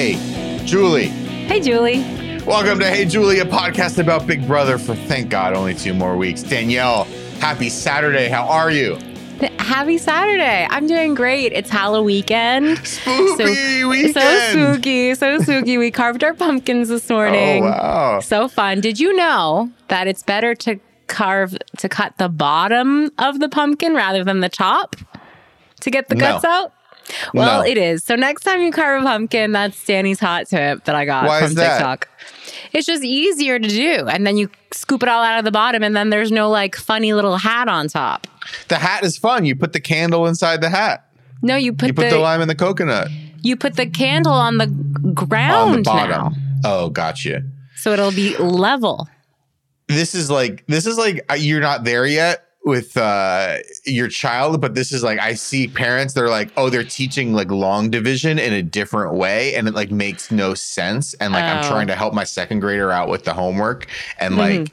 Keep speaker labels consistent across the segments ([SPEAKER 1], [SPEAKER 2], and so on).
[SPEAKER 1] Hey, Julie.
[SPEAKER 2] Hey, Julie.
[SPEAKER 1] Welcome to Hey Julie, a podcast about Big Brother for, thank God, only 2 more weeks. Danielle, happy Saturday. How are you?
[SPEAKER 2] Happy Saturday. I'm doing great. It's Halloween.
[SPEAKER 1] Spooky weekend.
[SPEAKER 2] So spooky. We carved our pumpkins this morning.
[SPEAKER 1] Oh, wow.
[SPEAKER 2] So fun. Did you know that it's better to cut the bottom of the pumpkin rather than the top to get the guts out? Well,
[SPEAKER 1] No.
[SPEAKER 2] It is. So next time you carve a pumpkin, that's Danny's hot tip that I got
[SPEAKER 1] Why
[SPEAKER 2] from
[SPEAKER 1] is that?
[SPEAKER 2] TikTok. It's just easier to do. And then you scoop it all out of the bottom and then there's no like funny little hat on top.
[SPEAKER 1] The hat is fun. You put the candle inside the hat.
[SPEAKER 2] No, you put
[SPEAKER 1] the lime in the coconut.
[SPEAKER 2] You put the candle on the ground
[SPEAKER 1] On the bottom.
[SPEAKER 2] now.
[SPEAKER 1] Oh, gotcha.
[SPEAKER 2] So it'll be level.
[SPEAKER 1] This is like you're not there yet with your child, but this is like, I see parents, they're like, oh, they're teaching like long division in a different way, and it like makes no sense. And like, I'm trying to help my second grader out with the homework, and like,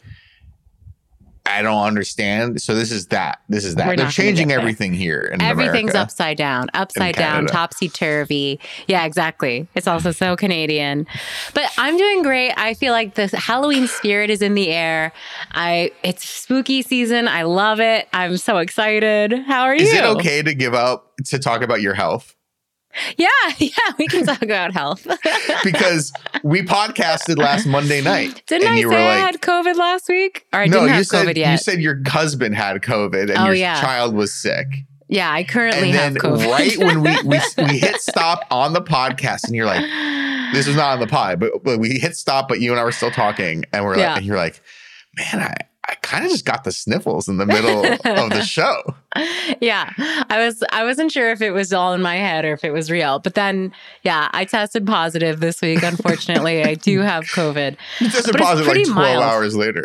[SPEAKER 1] I don't understand. So this is that. They're changing everything here in
[SPEAKER 2] Everything's
[SPEAKER 1] America.
[SPEAKER 2] upside down,
[SPEAKER 1] Canada.
[SPEAKER 2] topsy-turvy. Yeah, exactly. It's also so Canadian. But I'm doing great. I feel like the Halloween spirit is in the air. It's spooky season. I love it. I'm so excited. How are you?
[SPEAKER 1] Is it okay to talk about your health?
[SPEAKER 2] Yeah, we can talk about health.
[SPEAKER 1] Because we podcasted last Monday night.
[SPEAKER 2] Didn't I say I had COVID last week? Or I didn't have COVID yet?
[SPEAKER 1] You said your husband had COVID and your child was sick.
[SPEAKER 2] Yeah, I currently have COVID.
[SPEAKER 1] Right when we hit stop on the podcast, and you're like, this was not on the pod, but we hit stop, but you and I were still talking, and we're like, and you're like, man, I kind of just got the sniffles in the middle of the show.
[SPEAKER 2] Yeah, I wasn't sure if it was all in my head or if it was real. But then, I tested positive this week. Unfortunately, I do have COVID.
[SPEAKER 1] You tested positive like 12 hours later.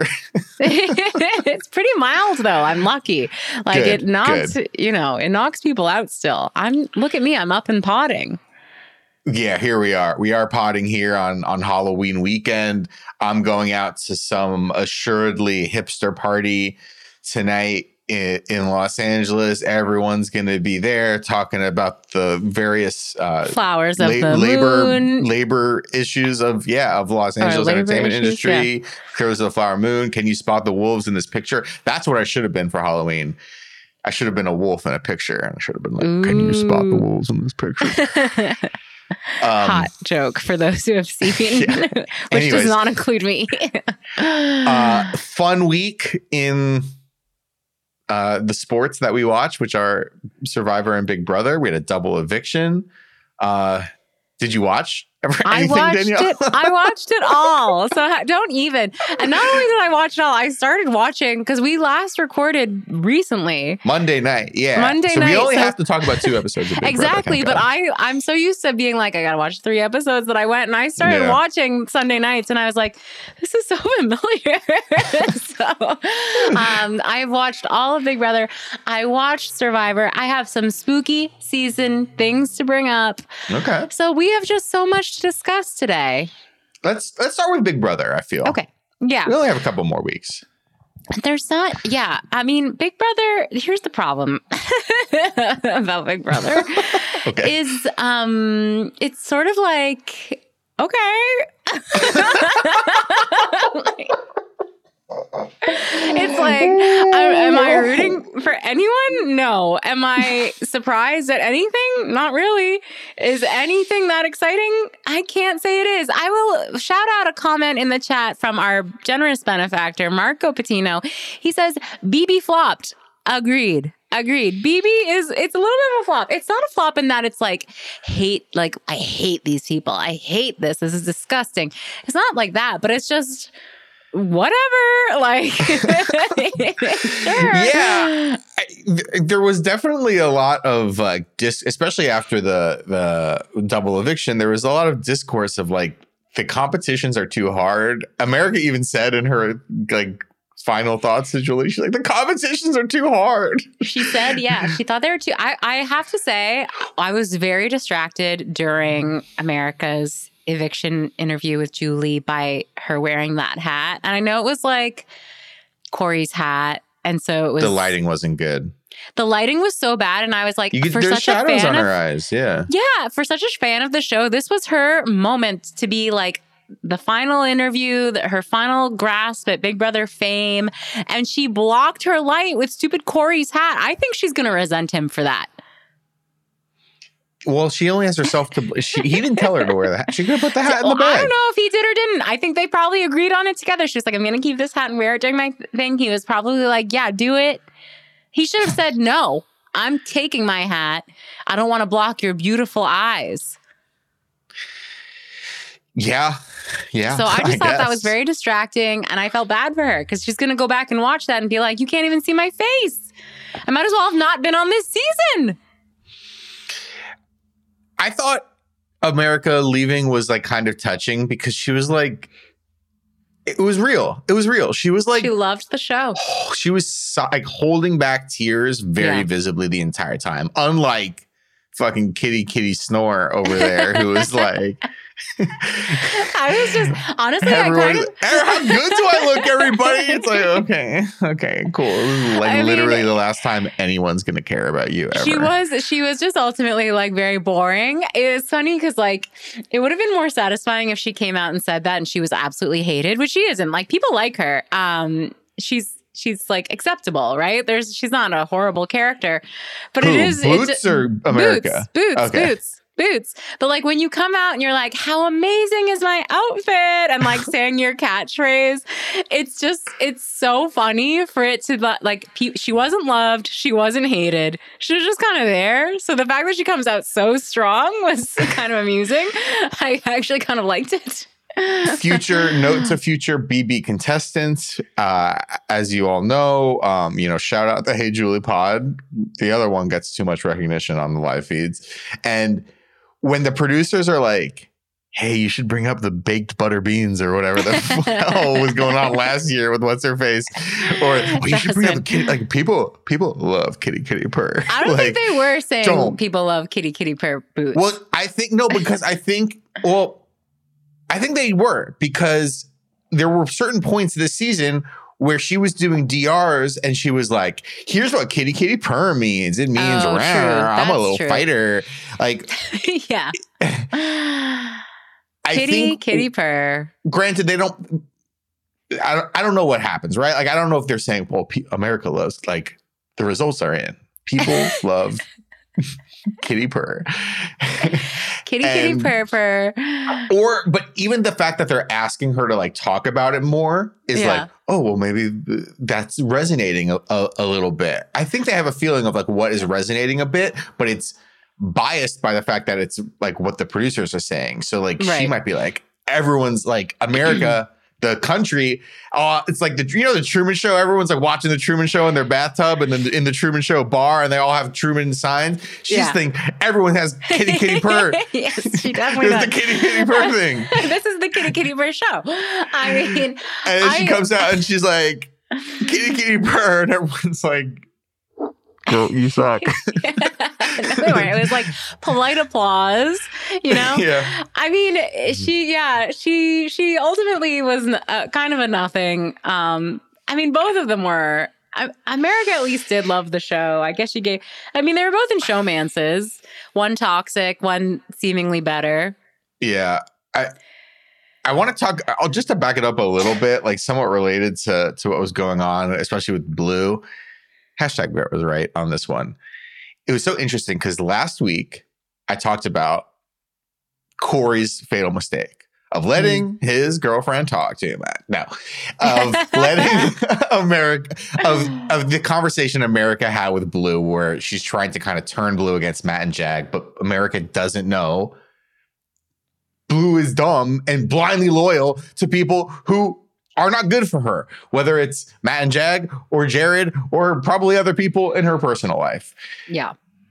[SPEAKER 2] It's pretty mild though. I'm lucky. Like it knocks people out still. Look at me. I'm up and potting.
[SPEAKER 1] Yeah, here we are. We are potting here on Halloween weekend. I'm going out to some assuredly hipster party tonight in Los Angeles. Everyone's going to be there talking about the various
[SPEAKER 2] flowers of the moon,
[SPEAKER 1] labor issues of Los Angeles entertainment industry. Curves of the flower moon. Can you spot the wolves in this picture? That's what I should have been for Halloween. I should have been a wolf in a picture, and I should have been like, "Can you spot the wolves in this picture?"
[SPEAKER 2] Hot joke for those who have seen, which does not include me.
[SPEAKER 1] Fun week in the sports that we watch, which are Survivor and Big Brother. We had a double eviction. Did you watch anything, Danielle?
[SPEAKER 2] I watched it all. So don't even. And not only did I watch it all, I started watching because we last recorded recently.
[SPEAKER 1] Monday night. Yeah.
[SPEAKER 2] So
[SPEAKER 1] we only have to talk about 2 episodes of Big Brother.
[SPEAKER 2] Exactly. But I'm so used to being like, I got to watch 3 episodes that I went and I started watching Sunday nights and I was like, this is so familiar. So I've watched all of Big Brother. I watched Survivor. I have some spooky season things to bring up.
[SPEAKER 1] Okay.
[SPEAKER 2] So we have just so much to discuss today.
[SPEAKER 1] Let's start with Big Brother, I feel.
[SPEAKER 2] Okay. Yeah.
[SPEAKER 1] We only have a couple more weeks.
[SPEAKER 2] There's not, I mean, Big Brother, here's the problem about Big Brother is it's sort of like, okay. It's like, am I rooting for anyone? No. Am I surprised at anything? Not really. Is anything that exciting? I can't say it is. I will shout out a comment in the chat from our generous benefactor, Marco Patino. He says, BB flopped. Agreed. BB it's a little bit of a flop. It's not a flop in that it's like I hate these people. I hate this. This is disgusting. It's not like that, but it's just whatever, like, sure.
[SPEAKER 1] Yeah, there was definitely a lot of especially after the double eviction, there was a lot of discourse of like the competitions are too hard. America even said in her like final thoughts to Julie, she's like, the competitions are too hard.
[SPEAKER 2] She said, she thought they were too. I have to say, I was very distracted during America's eviction interview with Julie by her wearing that hat. And I know it was like Corey's hat. And so it was
[SPEAKER 1] The lighting wasn't good.
[SPEAKER 2] The lighting was so bad, and I was like, for
[SPEAKER 1] there's
[SPEAKER 2] such a
[SPEAKER 1] shadows
[SPEAKER 2] fan
[SPEAKER 1] on
[SPEAKER 2] of
[SPEAKER 1] her eyes. Yeah.
[SPEAKER 2] Yeah, for such a fan of the show, this was her moment to be like the final interview, her final grasp at Big Brother fame, and she blocked her light with stupid Corey's hat. I think she's going to resent him for that.
[SPEAKER 1] Well, she only has herself to. He didn't tell her to wear the hat. She could have put the hat in the bag.
[SPEAKER 2] I don't know if he did or didn't. I think they probably agreed on it together. She was like, I'm going to keep this hat and wear it during my thing. He was probably like, yeah, do it. He should have said, no, I'm taking my hat. I don't want to block your beautiful eyes.
[SPEAKER 1] Yeah. Yeah.
[SPEAKER 2] So I just thought that was very distracting, and I felt bad for her because she's going to go back and watch that and be like, you can't even see my face. I might as well have not been on this season.
[SPEAKER 1] I thought America leaving was like kind of touching because she was like, it was real. It was real. She was like,
[SPEAKER 2] she loved the show.
[SPEAKER 1] She was like holding back tears very visibly the entire time. Unlike fucking Kitty Snore over there, who was like,
[SPEAKER 2] I was just honestly, how good do
[SPEAKER 1] I look, everybody? It's like, okay, cool. This is like literally the last time anyone's gonna care about you ever.
[SPEAKER 2] She was just ultimately like very boring. It's funny because like it would have been more satisfying if she came out and said that and she was absolutely hated, which she isn't. Like people like her. She's like acceptable, right? She's not a horrible character, but
[SPEAKER 1] Who,
[SPEAKER 2] it is
[SPEAKER 1] Boots or America?
[SPEAKER 2] Boots. But like when you come out and you're like, how amazing is my outfit? And like saying your catchphrase, it's so funny for it to like, she wasn't loved. She wasn't hated. She was just kind of there. So the fact that she comes out so strong was kind of amusing. I actually kind of liked it.
[SPEAKER 1] Note to future BB contestants. As you all know, shout out the Hey Julie pod. The other one gets too much recognition on the live feeds. And when the producers are like, hey, you should bring up the baked butter beans or whatever the hell was going on last year with what's her face, or you should bring up the kitty. Like people love kitty purr.
[SPEAKER 2] I don't think they were saying people love kitty purr Boots.
[SPEAKER 1] Well, I think no, because I think they were, because there were certain points this season where she was doing DRs and she was like, here's what kitty purr means. It means I'm a little fighter. Like,
[SPEAKER 2] yeah. Kitty purr.
[SPEAKER 1] Granted, they don't, I don't know what happens, right? Like, I don't know if they're saying, well, America loves, like, the results are in. People love kitty purr. Kitty purr. But even the fact that they're asking her to like talk about it more is like, oh, well, maybe that's resonating a little bit. I think they have a feeling of like what is resonating a bit, but it's biased by the fact that it's like what the producers are saying. So like she might be like, everyone's like, America, the country, it's like the Truman Show. Everyone's like watching the Truman Show in their bathtub and then in the Truman Show bar, and they all have Truman signs. She's thinking everyone has kitty purr.
[SPEAKER 2] Yes, she definitely does.
[SPEAKER 1] The kitty purr thing.
[SPEAKER 2] This is the kitty purr show. I mean,
[SPEAKER 1] and then she comes out and she's like, kitty purr, and everyone's like, girl, you suck.
[SPEAKER 2] No, they weren't. It was like polite applause, Yeah. I mean, she ultimately was kind of a nothing. I mean, both of them were. America at least did love the show. I guess they were both in showmances. One toxic, one seemingly better.
[SPEAKER 1] Yeah. I want to talk, just to back it up a little bit, like somewhat related to what was going on, especially with Blue. Hashtag Brett was right on this one. It was so interesting because last week I talked about Corey's fatal mistake of letting his girlfriend talk to him. Of letting America, of the conversation America had with Blue, where she's trying to kind of turn Blue against Matt and Jag, but America doesn't know Blue is dumb and blindly loyal to people who are not good for her, whether it's Matt and Jag or Jared or probably other people in her personal life.
[SPEAKER 2] Yeah.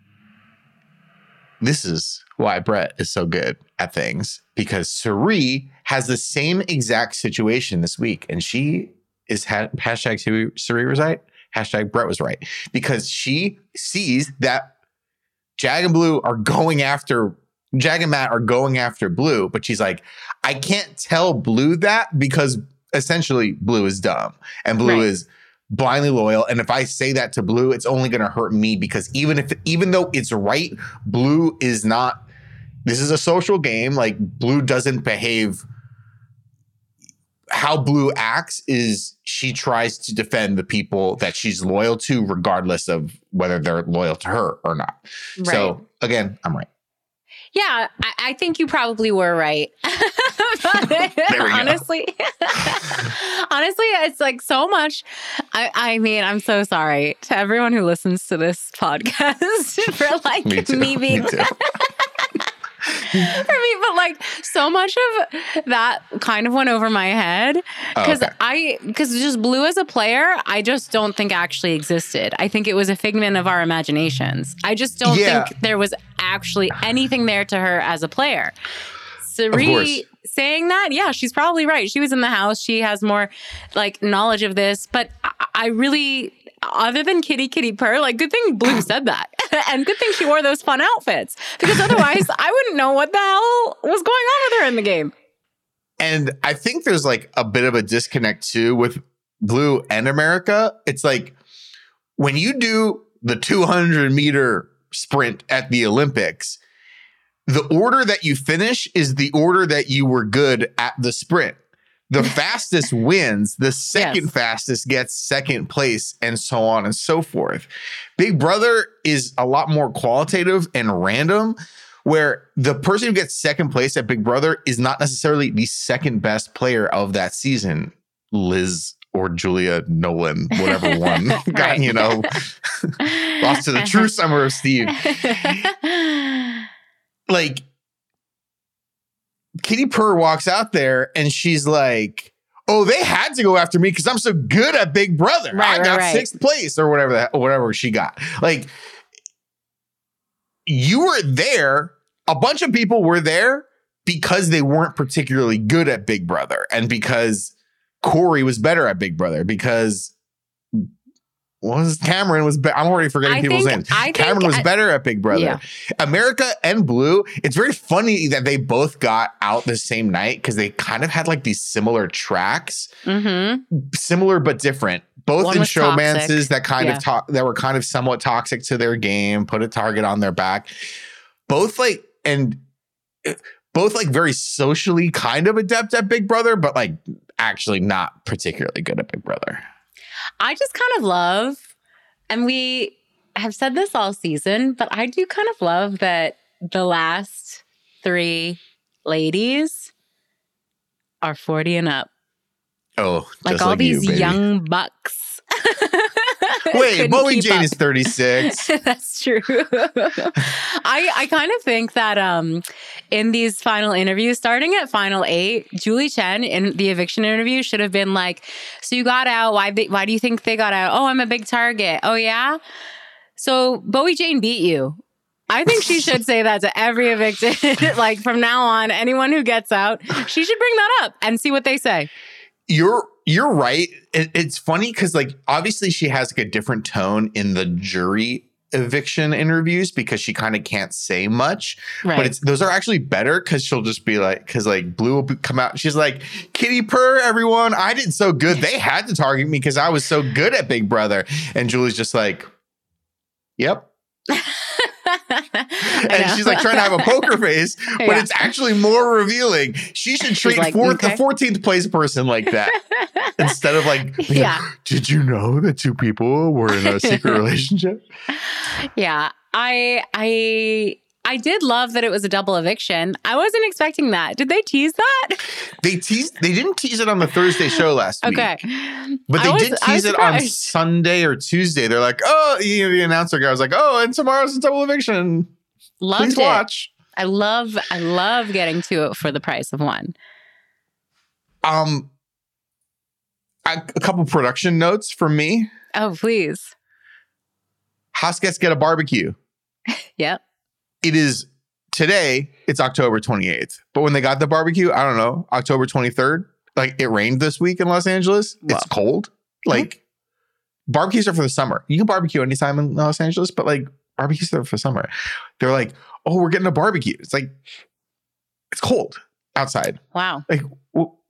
[SPEAKER 1] This is why Brett is so good at things, because Cirie has the same exact situation this week. And she is hashtag Cirie was right. Hashtag Brett was right, because she sees that Jag and Matt are going after Blue, but she's like, I can't tell Blue that because essentially Blue is dumb and Blue is blindly loyal. And if I say that to Blue, it's only going to hurt me, because even though it's right, Blue is not, this is a social game. Like, Blue doesn't behave. How Blue acts is she tries to defend the people that she's loyal to, regardless of whether they're loyal to her or not. Right. So again, I'm right.
[SPEAKER 2] Yeah, I think you probably were right. Honestly, it's like so much. I mean, I'm so sorry to everyone who listens to this podcast for like me being. For me, but like so much of that kind of went over my head because just Blue as a player, I just don't think actually existed. I think it was a figment of our imaginations. I just don't think there was actually anything there to her as a player. Cirie saying that, yeah, she's probably right. She was in the house. She has more like knowledge of this, but I really, other than Kitty Purr, like, good thing Blue said that. And good thing she wore those fun outfits, because otherwise I wouldn't know what the hell was going on with her in the game.
[SPEAKER 1] And I think there's like a bit of a disconnect too with Blue and America. It's like when you do the 200-meter sprint at the Olympics, the order that you finish is the order that you were good at the sprint. The fastest wins, the second fastest gets second place, and so on and so forth. Big Brother is a lot more qualitative and random, where the person who gets second place at Big Brother is not necessarily the second best player of that season. Liz or Julia Nolan, whatever one, got, lost to the true summer of Steve. Like, Kitty Purr walks out there and she's like, oh, they had to go after me because I'm so good at Big Brother. I got sixth place or whatever she got. Like, you were there. A bunch of people were there because they weren't particularly good at Big Brother, and because Corey was better at Big Brother, because Cameron was I'm already forgetting people's names. Cameron was better at Big Brother. Yeah. America and Blue, it's very funny that they both got out the same night, because they kind of had like these similar tracks. Similar but different. Both one in showmances that kind of that were kind of somewhat toxic to their game, put a target on their back. Both like very socially kind of adept at Big Brother, but like actually not particularly good at Big Brother.
[SPEAKER 2] I just kind of love, and we have said this all season, but I do kind of love that the last three ladies are 40 and up.
[SPEAKER 1] Oh,
[SPEAKER 2] like all these young bucks.
[SPEAKER 1] Wait, Bowie Jane is 36.
[SPEAKER 2] That's true. I kind of think that in these final interviews, starting at final 8, Julie Chen in the eviction interview should have been like, so you got out. Why do you think they got out? Oh, I'm a big target. Oh, yeah? So Bowie Jane beat you. I think she should say that to every evicted. Like, from now on, anyone who gets out, she should bring that up and see what they say.
[SPEAKER 1] You're right. It's funny because, like, obviously she has like a different tone in the jury eviction interviews because she kind of can't say much. Right. But those are actually better because she'll just be like, because like Blue will come out. She's like, Kitty Purr, everyone, I did so good. They had to target me because I was so good at Big Brother. And Julie's just like, yep. And she's like trying to have a poker face, but it's actually more revealing. She should treat the 14th place person like that instead of like, did you know that two people were in a secret relationship?
[SPEAKER 2] Yeah, I did love that it was a double eviction. I wasn't expecting that. Did they tease that?
[SPEAKER 1] They didn't tease it on the Thursday show last week. Okay. But they did tease it on Sunday or Tuesday. They're like, oh, the announcer guy was like, oh, and tomorrow's a double eviction.
[SPEAKER 2] Loved
[SPEAKER 1] Please watch.
[SPEAKER 2] I love getting to it for the price of one.
[SPEAKER 1] A couple production notes from me.
[SPEAKER 2] Oh, please.
[SPEAKER 1] House guests get a barbecue.
[SPEAKER 2] Yep.
[SPEAKER 1] It is today, it's October 28th. But when they got the barbecue, I don't know, October 23rd. Like, it rained this week in Los Angeles. Wow. It's cold. Like, barbecues are for the summer. You can barbecue anytime in Los Angeles, but like, barbecues are for summer. They're like, oh, we're getting a barbecue. It's like, it's cold outside.
[SPEAKER 2] Wow.
[SPEAKER 1] Like,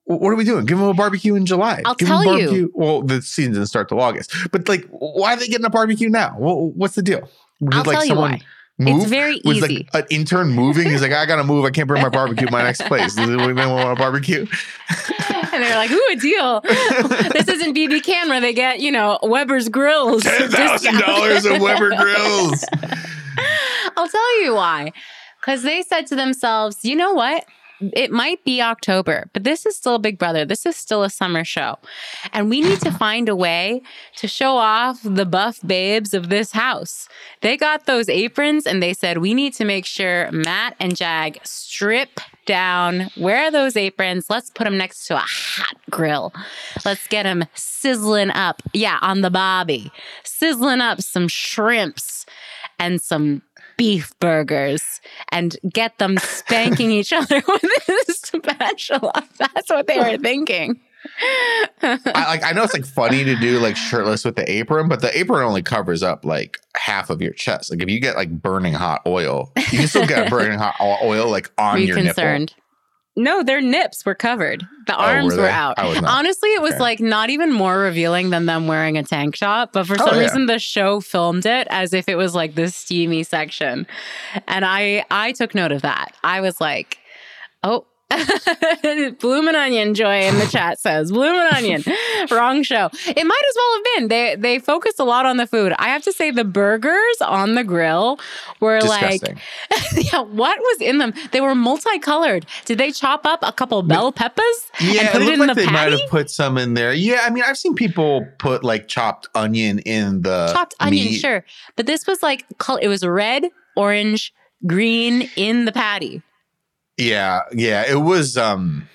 [SPEAKER 1] what are we doing? Give them a barbecue in July.
[SPEAKER 2] I'll
[SPEAKER 1] Give
[SPEAKER 2] tell
[SPEAKER 1] them a barbecue.
[SPEAKER 2] you.
[SPEAKER 1] Well, the season doesn't start till August. But like, why are they getting a barbecue now? What's the deal? Did,
[SPEAKER 2] I'll
[SPEAKER 1] like,
[SPEAKER 2] tell you why.
[SPEAKER 1] move?
[SPEAKER 2] It's very
[SPEAKER 1] Was
[SPEAKER 2] easy.
[SPEAKER 1] like an intern moving? He's like, I gotta move. I can't bring my barbecue to my next place. Does anyone want a barbecue?
[SPEAKER 2] And they're like, ooh, a deal. This isn't BB Can where they get, Weber's Grills.
[SPEAKER 1] $10,000 of Weber Grills.
[SPEAKER 2] I'll tell you why. Because they said to themselves, you know what? It might be October, but this is still Big Brother. This is still a summer show. And we need to find a way to show off the buff babes of this house. They got those aprons and they said, we need to make sure Matt and Jag strip down, wear those aprons. Let's put them next to a hot grill. Let's get them sizzling up. Yeah, on the bobby. Sizzling up some shrimps and some beef burgers and get them spanking each other with this spatula. That's what they were thinking.
[SPEAKER 1] I know it's like funny to do like shirtless with the apron, but the apron only covers up like half of your chest. Like if you get like burning hot oil, you can still get burning hot oil like on your nipple.
[SPEAKER 2] No, their nips were covered. The arms were out. Honestly, it was like not even more revealing than them wearing a tank top. But for some reason, the show filmed it as if it was like the steamy section. And I took note of that. I was like, oh, Bloomin' Onion, Joy in the chat says. Bloomin' Onion. Wrong show. It might as well have been. They focused a lot on the food. I have to say the burgers on the grill were disgusting. Like, yeah, what was in them? They were multicolored. Did they chop up a couple bell peppers and put it in the patty? They might have
[SPEAKER 1] put some in there. Yeah, I mean, I've seen people put like chopped onion in the
[SPEAKER 2] chopped onion, sure. But this was like, it was red, orange, green in the patty.
[SPEAKER 1] Yeah, it was rough.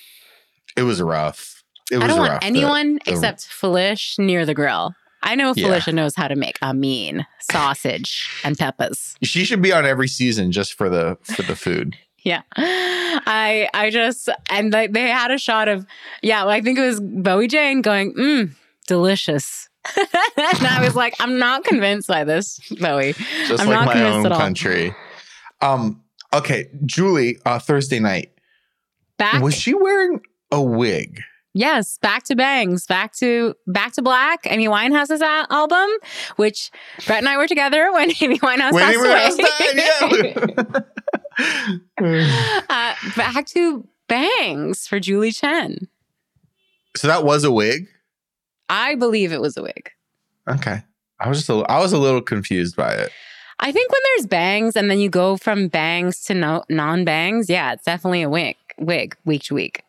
[SPEAKER 1] I
[SPEAKER 2] don't want anyone except Felicia near the grill. I know Felicia knows how to make a mean sausage and peppers.
[SPEAKER 1] She should be on every season just for the food.
[SPEAKER 2] Yeah. I just, and they had a shot of, I think it was Bowie Jane going, delicious. And I was like, I'm not convinced by this, Bowie.
[SPEAKER 1] Just
[SPEAKER 2] I'm
[SPEAKER 1] like
[SPEAKER 2] not
[SPEAKER 1] my
[SPEAKER 2] convinced
[SPEAKER 1] own
[SPEAKER 2] at all.
[SPEAKER 1] country. Okay, Julie, Thursday night. Was she wearing a wig?
[SPEAKER 2] Yes, back to bangs, back to black. Amy Winehouse's album, which Brett and I were together when Amy Winehouse passed away. Back to bangs for Julie Chen.
[SPEAKER 1] So that was a wig?
[SPEAKER 2] I believe it was a wig.
[SPEAKER 1] Okay, I was a little confused by it.
[SPEAKER 2] I think when there's bangs and then you go from bangs to non-bangs, it's definitely a wig week to week.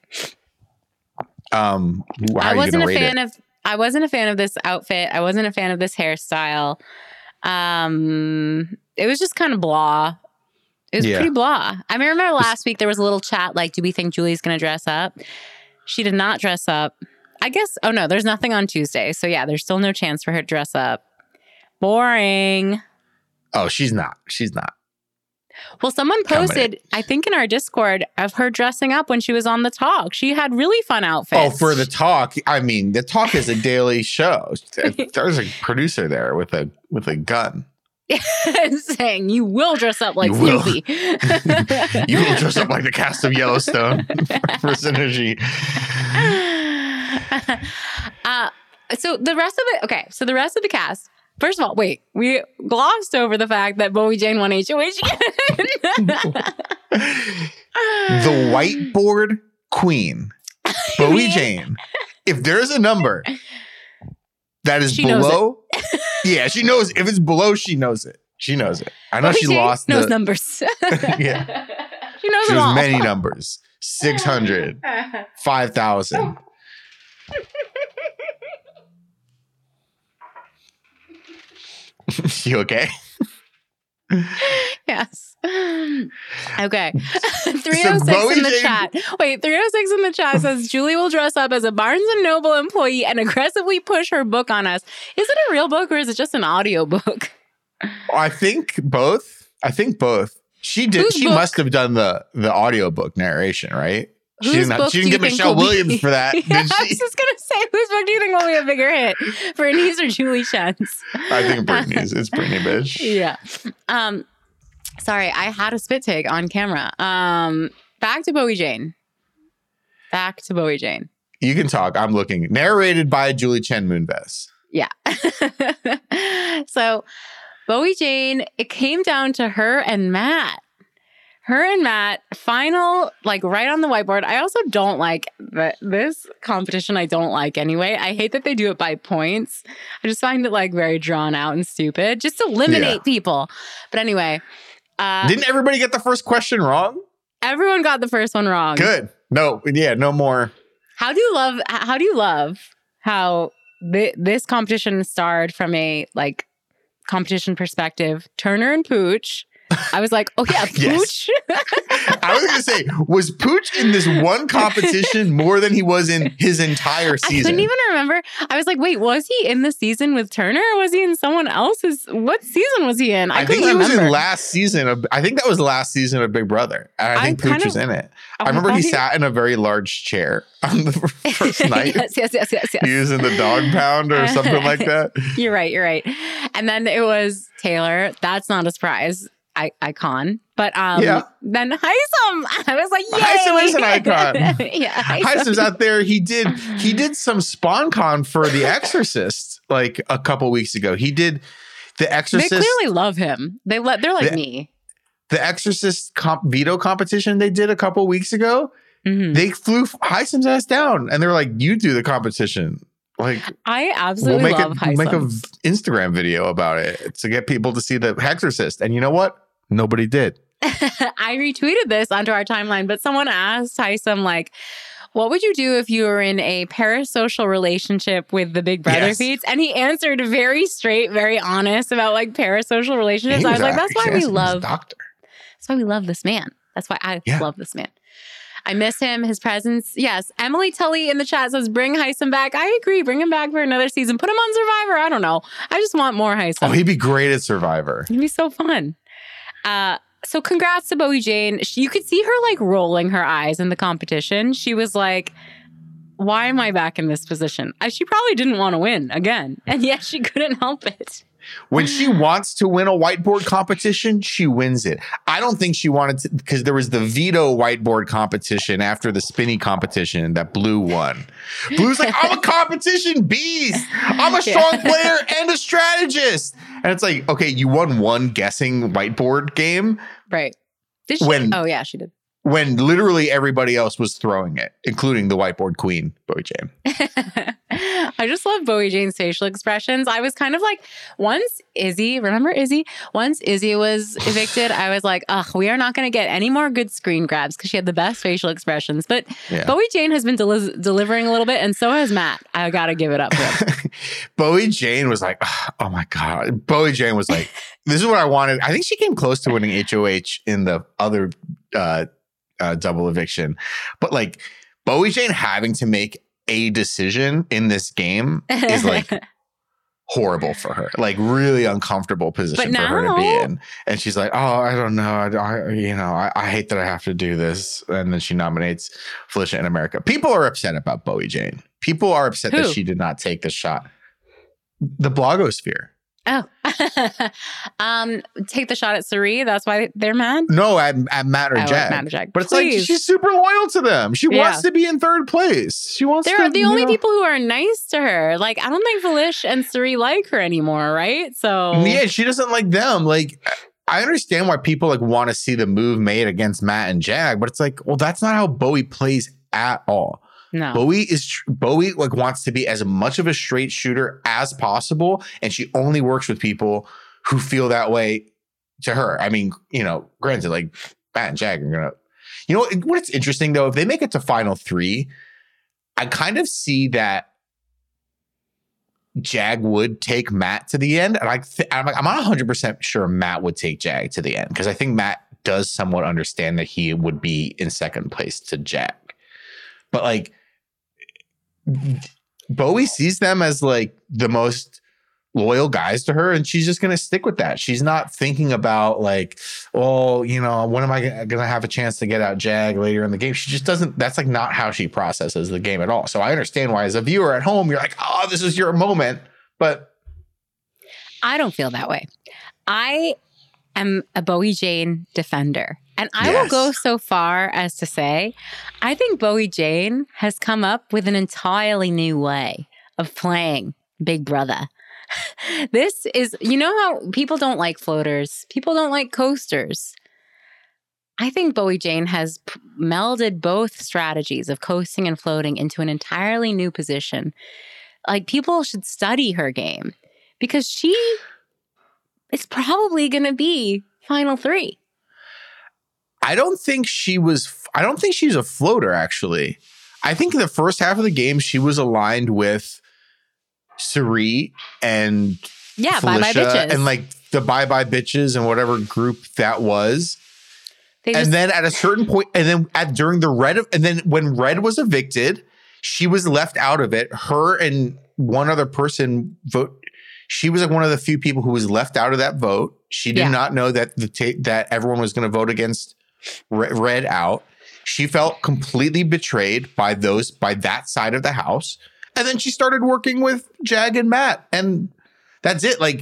[SPEAKER 2] I wasn't a fan of this outfit. I wasn't a fan of this hairstyle. It was just kind of blah. It was pretty blah. I remember last week there was a little chat like, do we think Julie's going to dress up? She did not dress up. I guess, oh no, there's nothing on Tuesday. So there's still no chance for her to dress up. Boring.
[SPEAKER 1] Oh, she's not.
[SPEAKER 2] Well, someone posted, I think in our Discord, of her dressing up when she was on The Talk. She had really fun outfits.
[SPEAKER 1] Oh, for The Talk. I mean, The Talk is a daily show. There's a producer there with a gun.
[SPEAKER 2] Saying, you will dress up like Snoopy.
[SPEAKER 1] You will dress up like the cast of Yellowstone for Synergy.
[SPEAKER 2] So the rest of the cast. First of all, wait, we glossed over the fact that Bowie Jane won HOH.
[SPEAKER 1] The whiteboard queen, Bowie Jane. If there's a number that is below, she knows. If it's below, she knows it. She knows it. I know
[SPEAKER 2] Bowie
[SPEAKER 1] she
[SPEAKER 2] Jane
[SPEAKER 1] lost
[SPEAKER 2] knows numbers.
[SPEAKER 1] Yeah,
[SPEAKER 2] she knows them all.
[SPEAKER 1] Many numbers. 600, 5,000. You okay?
[SPEAKER 2] Yes. Okay. 306 in the chat. Wait, 306 in the chat says Julie will dress up as a Barnes & Noble employee and aggressively push her book on us. Is it a real book or is it just an audio book?
[SPEAKER 1] I think both. She did. She must have done the audiobook narration, right? She didn't get Michelle Williams for that, did she? I was
[SPEAKER 2] just going to say, whose book do you think will be a bigger hit? Brittany's or Julie Chen's?
[SPEAKER 1] I think Brittany's. It's Brittany, bitch.
[SPEAKER 2] Yeah. Sorry, I had a spit take on camera. Back to Bowie Jane. back to Bowie Jane.
[SPEAKER 1] You can talk. I'm looking. Narrated by Julie Chen Moonves.
[SPEAKER 2] Yeah. So Bowie Jane, it came down to her and Matt. Her and Matt, final, like right on the whiteboard. I also don't like this competition. I don't like anyway. I hate that they do it by points. I just find it like very drawn out and stupid. Just eliminate people. But anyway.
[SPEAKER 1] Didn't everybody get the first question wrong?
[SPEAKER 2] Everyone got the first one wrong.
[SPEAKER 1] Good. No more.
[SPEAKER 2] How do you love how this competition starred from a like competition perspective? Turner and Pooch. I was like, oh yeah, Pooch.
[SPEAKER 1] I was going to say, was Pooch in this one competition more than he was in his entire season?
[SPEAKER 2] I couldn't even remember. I was like, wait, was he in the season with Turner or was he in someone else's? What season was he in?
[SPEAKER 1] I think he was in last season. I think that was the last season of Big Brother. I think Pooch was in it. I remember he sat in a very large chair on the first night.
[SPEAKER 2] Yes.
[SPEAKER 1] He was in the dog pound or something like that.
[SPEAKER 2] You're right. And then it was Taylor. That's not a surprise. Icon. But then Hisam, I was like, yay!
[SPEAKER 1] Hisam is an icon.
[SPEAKER 2] Yeah,
[SPEAKER 1] Hisam's out there. He did some SpawnCon for The Exorcist like a couple weeks ago. He did The Exorcist.
[SPEAKER 2] They clearly love him. They're like me.
[SPEAKER 1] The Exorcist veto competition they did a couple weeks ago. Mm-hmm. They flew Hisam's ass down, and they're like, "You do the competition." Like,
[SPEAKER 2] I absolutely love Hisam.
[SPEAKER 1] We'll make an Instagram video about it to get people to see The Exorcist. And you know what? Nobody did.
[SPEAKER 2] I retweeted this onto our timeline, but someone asked Hisam, like, what would you do if you were in a parasocial relationship with the Big Brother feeds? And he answered very straight, very honest about like parasocial relationships. I was like, that's why we love this man. That's why I love this man. I miss him, his presence. Yes. Emily Tully in the chat says, bring Hisam back. I agree. Bring him back for another season. Put him on Survivor. I don't know. I just want more Hisam.
[SPEAKER 1] Oh, he'd be great at Survivor.
[SPEAKER 2] He'd be so fun. So congrats to Bowie Jane. You could see her like rolling her eyes in the competition. She was like, why am I back in this position? She probably didn't want to win again. And yet she couldn't help it.
[SPEAKER 1] When she wants to win a whiteboard competition, she wins it. I don't think she wanted to, because there was the veto whiteboard competition after the spinny competition that Blue won. Blue's like, I'm a competition beast. I'm a strong player and a strategist. And it's like, okay, you won one guessing whiteboard game.
[SPEAKER 2] Right. Did she? Oh, yeah, she did.
[SPEAKER 1] When literally everybody else was throwing it, including the whiteboard queen, Bowie Jane.
[SPEAKER 2] I just love Bowie Jane's facial expressions. I was kind of like, once Izzy was evicted, I was like, ugh, we are not going to get any more good screen grabs because she had the best facial expressions. But Bowie Jane has been delivering a little bit, and so has Matt. I got to give it up for him.
[SPEAKER 1] Bowie Jane was like, oh my God. Bowie Jane was like, this is what I wanted. I think she came close to winning HOH in the other double eviction. But like Bowie Jane having to make a decision in this game is like horrible for her, like really uncomfortable position for her to be in. And she's like, oh, I don't know. I hate that I have to do this. And then she nominates Felicia in America. People are upset about Bowie Jane. People are upset that she did not take the shot. The blogosphere.
[SPEAKER 2] Oh, take the shot at Cirie. That's why they're mad.
[SPEAKER 1] No, at Matt or Jag. But it's like she's super loyal to them. She wants to be in third place. She wants.
[SPEAKER 2] They're the only people who are nice to her. Like I don't think Felicia and Cirie like her anymore, right? So
[SPEAKER 1] yeah, she doesn't like them. Like I understand why people like want to see the move made against Matt and Jag, but it's like, well, that's not how Bowie plays at all.
[SPEAKER 2] No.
[SPEAKER 1] Bowie like wants to be as much of a straight shooter as possible, and she only works with people who feel that way to her. I mean, granted, like Matt and Jag are gonna, what's interesting though, if they make it to final 3, I kind of see that Jag would take Matt to the end, and I'm not 100% sure Matt would take Jag to the end because I think Matt does somewhat understand that he would be in second place to Jag, but like. Bowie sees them as like the most loyal guys to her, and she's just going to stick with that. She's not thinking about like, oh, when am I going to have a chance to get out Jag later in the game? She just doesn't. That's like not how she processes the game at all. So I understand why, as a viewer at home, you're like, oh, this is your moment. But
[SPEAKER 2] I don't feel that way. I am a Bowie Jane defender. And I will go so far as to say, I think Bowie Jane has come up with an entirely new way of playing Big Brother. This is, you know how people don't like floaters, people don't like coasters. I think Bowie Jane has melded both strategies of coasting and floating into an entirely new position. Like, people should study her game because she is probably going to be Final 3.
[SPEAKER 1] I don't think she's a floater, actually. I think in the first half of the game, she was aligned with Cirie and Felicia,
[SPEAKER 2] Bye Bye Bitches.
[SPEAKER 1] And like the Bye Bye Bitches and whatever group that was. And then at a certain point, and then during the Red, and then when Red was evicted, she was left out of it. Her and one other person vote. She was like one of the few people who was left out of that vote. She did not know that that everyone was going to vote against Red out. She felt completely betrayed by that side of the house. And then she started working with Jag and Matt. And that's it. Like,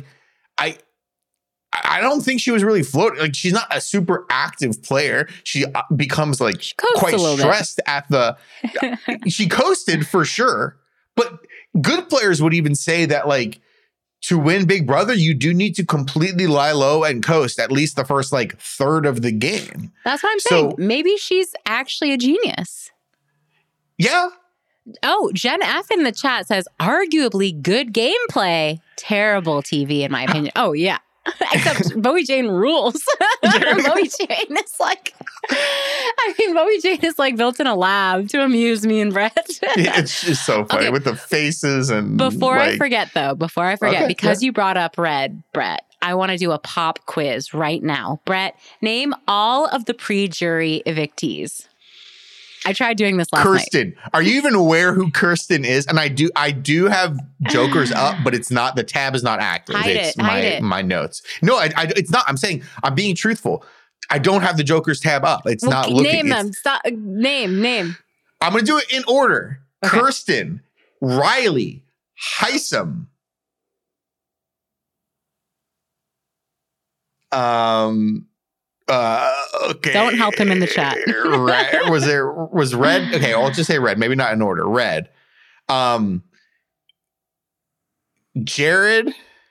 [SPEAKER 1] I don't think she was really floating. Like, she's not a super active player. She becomes like quite stressed at she coasted for sure. But good players would even say that, like, to win Big Brother, you do need to completely lie low and coast at least the first like third of the game.
[SPEAKER 2] That's what I'm saying. Maybe she's actually a genius.
[SPEAKER 1] Yeah.
[SPEAKER 2] Oh, Jen F in the chat says, arguably good gameplay, terrible TV in my opinion. Oh, yeah. Except Bowie Jane rules. Bowie Jane is like, Bowie Jane is like built in a lab to amuse me and Brett.
[SPEAKER 1] It's just so funny with the faces and.
[SPEAKER 2] Before I forget, because you brought up Red, Brett, I want to do a pop quiz right now. Brett, name all of the pre-jury evictees. I tried doing this last night.
[SPEAKER 1] Kirsten. Are you even aware who Kirsten is? And I do have jokers up, but it's not, the tab is not active. It's my notes. No, it's not. I'm saying, I'm being truthful. I don't have the jokers tab up. It's not looking.
[SPEAKER 2] Name them. Stop. Name.
[SPEAKER 1] I'm going to do it in order. Okay. Kirsten, Riley, Hisam. Okay.
[SPEAKER 2] Don't help him in the chat.
[SPEAKER 1] was Red? Okay, I'll just say Red. Maybe not in order. Red. Jared.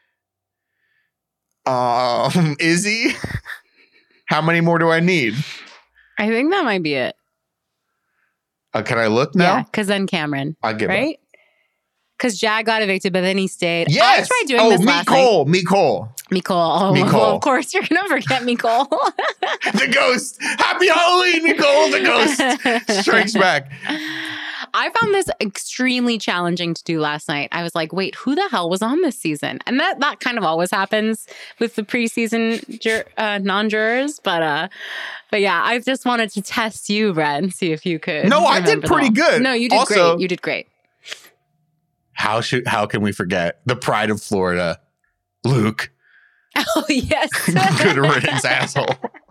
[SPEAKER 1] Izzy. How many more do I need?
[SPEAKER 2] I think that might be it.
[SPEAKER 1] Can I look now?
[SPEAKER 2] Yeah, because then Cameron.
[SPEAKER 1] I'll give
[SPEAKER 2] right? Because Jag got evicted, but then he stayed.
[SPEAKER 1] Yes.
[SPEAKER 2] I tried doing this last night.
[SPEAKER 1] Mecole.
[SPEAKER 2] Oh, well, of course, you're going to forget Mecole.
[SPEAKER 1] The ghost. Happy Halloween, Mecole. The ghost strikes back.
[SPEAKER 2] I found this extremely challenging to do last night. I was like, wait, who the hell was on this season? And that kind of always happens with the preseason non-jurors. But yeah, I just wanted to test you, Brett, and see if you could.
[SPEAKER 1] No, I did pretty good.
[SPEAKER 2] No, you did great. You did great.
[SPEAKER 1] How can we forget the pride of Florida, Luke?
[SPEAKER 2] Oh, yes.
[SPEAKER 1] Good riddance, asshole.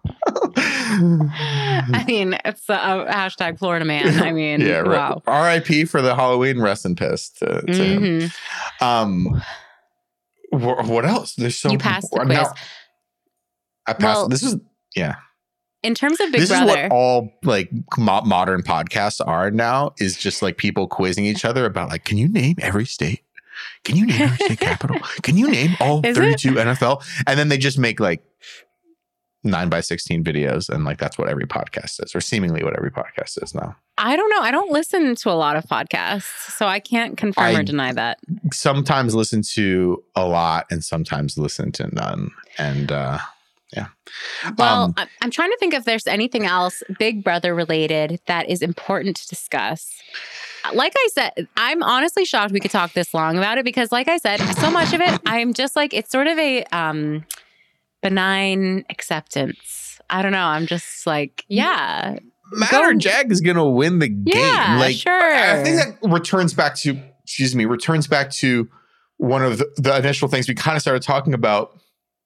[SPEAKER 2] I mean, it's a hashtag Florida man. I mean,
[SPEAKER 1] yeah,
[SPEAKER 2] wow.
[SPEAKER 1] R.I.P. for the Halloween rest and piss to him. What else? There's so
[SPEAKER 2] you passed the quiz.
[SPEAKER 1] Now, I passed. This is
[SPEAKER 2] in terms of Big
[SPEAKER 1] this
[SPEAKER 2] Brother.
[SPEAKER 1] This is what all like modern podcasts are now, is just like people quizzing each other about like, can you name every state? Can you name every state capital? Can you name all 32 NFL? And then they just make like 9x16 videos, and like that's what every podcast is, or seemingly what every podcast is now.
[SPEAKER 2] I don't know. I don't listen to a lot of podcasts, so I can't confirm or deny that.
[SPEAKER 1] Sometimes listen to a lot and sometimes listen to none. And yeah.
[SPEAKER 2] Well, I'm trying to think if there's anything else Big Brother related that is important to discuss. Like I said, I'm honestly shocked we could talk this long about it, because like I said, so much of it, I'm just like, it's sort of a benign acceptance. I don't know. I'm just like, yeah.
[SPEAKER 1] Matt or Jag is going to win the game.
[SPEAKER 2] Yeah,
[SPEAKER 1] like,
[SPEAKER 2] sure.
[SPEAKER 1] I think that returns back to one of the initial things we kind of started talking about.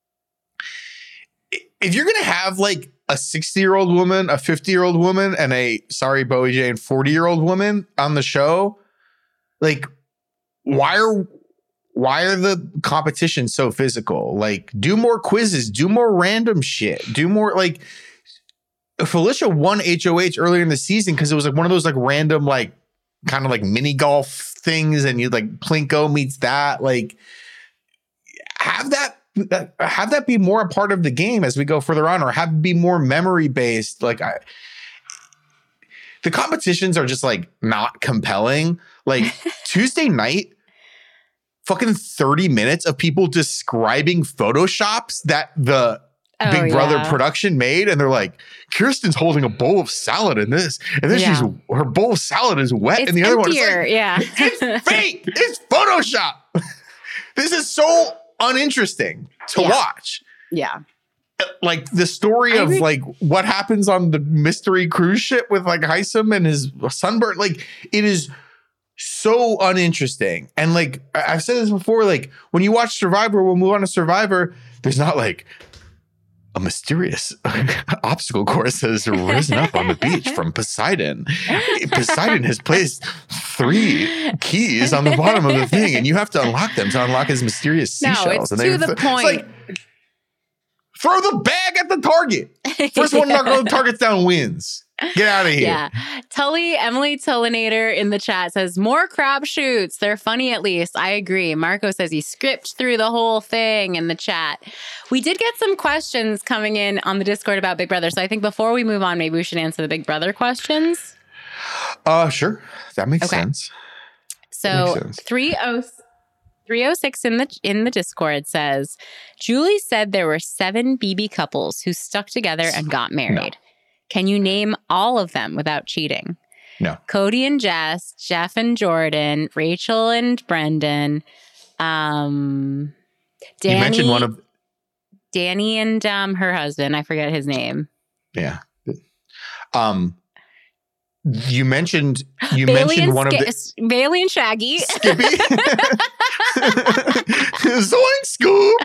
[SPEAKER 1] If you're going to have like a 60-year-old woman, a 50-year-old woman, and sorry, Bowie Jane, 40-year-old woman on the show, like, why are the competitions so physical? Like, do more quizzes, do more random shit, do more like, Felicia won HOH earlier in the season because it was like one of those like random like kind of like mini golf things, and you like Plinko meets that. Like have that be more a part of the game as we go further on, or have it be more memory based. Like the competitions are just like not compelling. Like Tuesday night, fucking 30 minutes of people describing Photoshops that the Big Brother production made, and they're like, Kirsten's holding a bowl of salad in this, and then her bowl of salad is wet,
[SPEAKER 2] it's
[SPEAKER 1] and the other one is like,
[SPEAKER 2] it's
[SPEAKER 1] fake, it's Photoshop. This is so uninteresting to watch.
[SPEAKER 2] Yeah.
[SPEAKER 1] Like the story of like what happens on the mystery cruise ship with like Heisem and his sunburn, like it is so uninteresting. And like I've said this before, like when you watch Survivor, we'll move on to Survivor, there's not like a mysterious obstacle course has risen up on the beach from Poseidon. Poseidon has placed 3 keys on the bottom of the thing, and you have to unlock them to unlock his mysterious seashells.
[SPEAKER 2] No, it's
[SPEAKER 1] and
[SPEAKER 2] to the point.
[SPEAKER 1] It's like, throw the bag at the target. First one to knock all the targets down wins. Get out of here.
[SPEAKER 2] Yeah. Emily Tullinator in the chat says, more crapshoots. They're funny at least. I agree. Marco says he scripted through the whole thing in the chat. We did get some questions coming in on the Discord about Big Brother. So I think before we move on, maybe we should answer the Big Brother questions.
[SPEAKER 1] Sure. That makes sense.
[SPEAKER 2] So 306 in the Discord says, Julie said there were 7 BB couples who stuck together and got married. No. Can you name all of them without cheating?
[SPEAKER 1] No.
[SPEAKER 2] Cody and Jess, Jeff and Jordan, Rachel and Brendan, Danny.
[SPEAKER 1] You mentioned one of
[SPEAKER 2] Danny and her husband. I forget his name.
[SPEAKER 1] Yeah. You mentioned one of the
[SPEAKER 2] Bailey and Shaggy.
[SPEAKER 1] Skippy. Zoink Scoop.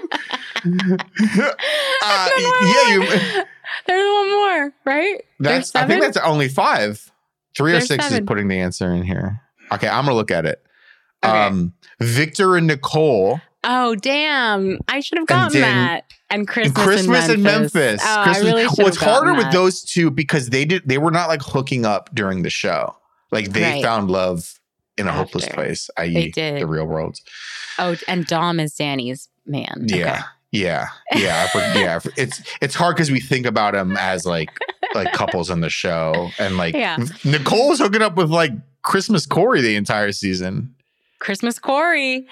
[SPEAKER 2] There's one more, right?
[SPEAKER 1] I think that's only 5. 306 is putting the answer in here. Okay, I'm gonna look at it. Okay. Victor and Nicole.
[SPEAKER 2] Oh, damn. I should have gotten that. And Christmas
[SPEAKER 1] and Memphis.
[SPEAKER 2] Oh, I really should have
[SPEAKER 1] it's harder with those two because they were not like hooking up during the show. Like they found love in a hopeless place, i.e. the real world.
[SPEAKER 2] Oh, and Dom is Danny's man.
[SPEAKER 1] Yeah. Okay. Yeah. It's hard because we think about them as like couples on the show. And like Nicole's hooking up with like Christmas Corey the entire season.
[SPEAKER 2] Christmas Corey.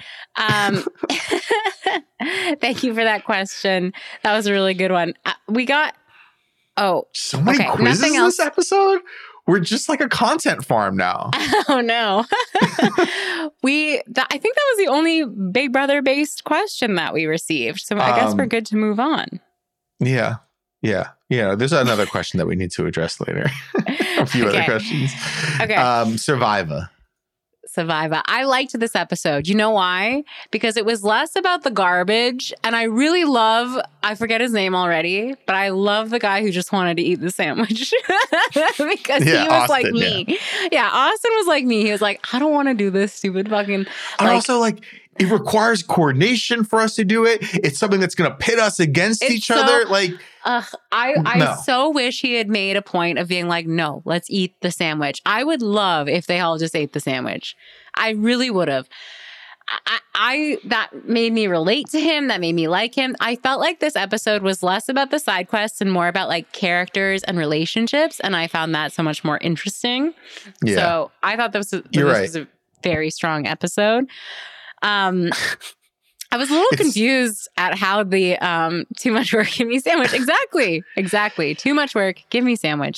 [SPEAKER 2] Thank you for that question. That was a really good one. We got
[SPEAKER 1] so many quizzes in this episode. We're just like a content farm now.
[SPEAKER 2] Oh no. I think that was the only Big Brother based question that we received. So I guess we're good to move on.
[SPEAKER 1] Yeah. There's another question that we need to address later. A few other questions.
[SPEAKER 2] Okay.
[SPEAKER 1] Survivor.
[SPEAKER 2] I liked this episode. You know why? Because it was less about the garbage. And I really I forget his name already, but I love the guy who just wanted to eat the sandwich. Because he was Austin, like me. Yeah, Austin was like me. He was like, I don't want to do this stupid fucking.
[SPEAKER 1] And also like, it requires coordination for us to do it. It's something that's going to pit us against each other. Like,
[SPEAKER 2] I so wish he had made a point of being like, no, let's eat the sandwich. I would love if they all just ate the sandwich. I really would have. That made me relate to him. That made me like him. I felt like this episode was less about the side quests and more about like characters and relationships. And I found that so much more interesting. Yeah. So I thought this was a very strong episode. I was a little confused at how the too much work, give me sandwich. Exactly. Too much work, give me sandwich.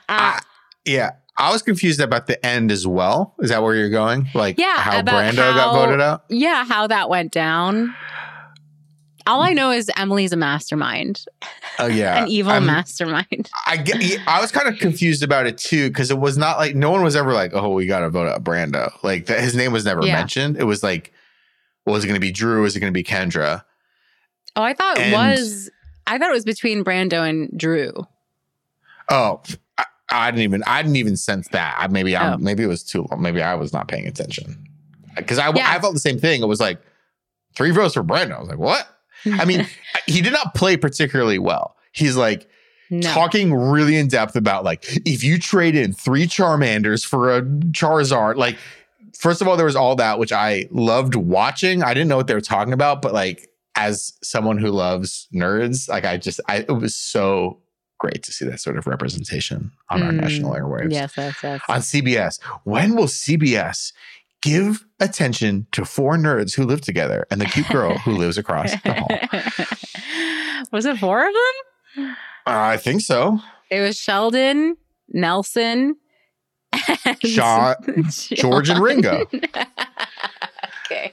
[SPEAKER 1] I was confused about the end as well. Is that where you're going? Like how Brando got voted out? Yeah,
[SPEAKER 2] how that went down. All I know is Emily's a mastermind. Oh yeah, an evil mastermind.
[SPEAKER 1] I was kind of confused about it too because it was not like no one was ever like, oh, we got to vote out Brando. Like his name was never mentioned. It was like, well, is it going to be Drew? Is it going to be Kendra?
[SPEAKER 2] Oh, I thought it was between Brando and Drew.
[SPEAKER 1] Oh, I didn't even sense that. Maybe it was too long. Maybe I was not paying attention because I felt the same thing. It was like 3 votes for Brando. I was like, what? I mean, he did not play particularly well. He's like,
[SPEAKER 2] No.
[SPEAKER 1] talking really in depth about like, if you trade in 3 Charmanders for a Charizard, like, first of all, there was all that, which I loved watching. I didn't know what they were talking about, but like, as someone who loves nerds, like it was so great to see that sort of representation on our national airwaves.
[SPEAKER 2] Yes.
[SPEAKER 1] On CBS. When will CBS give attention to 4 nerds who live together and the cute girl who lives across the hall?
[SPEAKER 2] Was it 4 of them?
[SPEAKER 1] I think so.
[SPEAKER 2] It was Sheldon, Nelson, and
[SPEAKER 1] Sean, George, and Ringo.
[SPEAKER 2] Okay.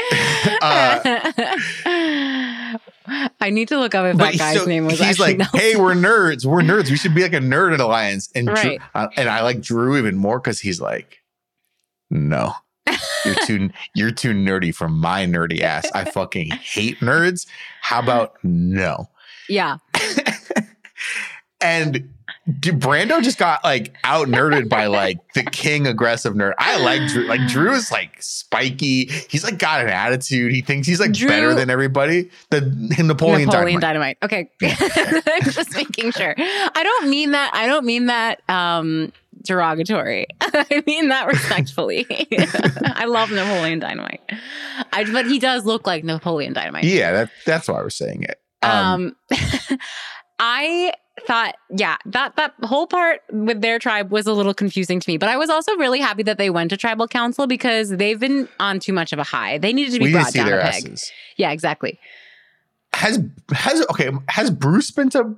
[SPEAKER 2] I need to look up if that guy's name was
[SPEAKER 1] he's
[SPEAKER 2] actually
[SPEAKER 1] like,
[SPEAKER 2] Nelson.
[SPEAKER 1] hey, we're nerds. We should be like a nerd alliance. And
[SPEAKER 2] Right.
[SPEAKER 1] and I like Drew even more because he's like, no, you're too nerdy for my nerdy ass. I fucking hate nerds. How about no?
[SPEAKER 2] Yeah.
[SPEAKER 1] And Brando just got like out nerded by like the king aggressive nerd. I like Drew. Like Drew is like spiky. He's like got an attitude. He thinks he's like better than everybody. The Napoleon Dynamite.
[SPEAKER 2] Okay. Just making sure. I don't mean that derogatory. I mean that respectfully. I love Napoleon Dynamite. But he does look like Napoleon Dynamite.
[SPEAKER 1] Yeah, that's why we're saying it.
[SPEAKER 2] I thought, that whole part with their tribe was a little confusing to me. But I was also really happy that they went to tribal council because they've been on too much of a high. They needed to be brought down a peg.
[SPEAKER 1] Asses.
[SPEAKER 2] Yeah, exactly.
[SPEAKER 1] Has Bruce been to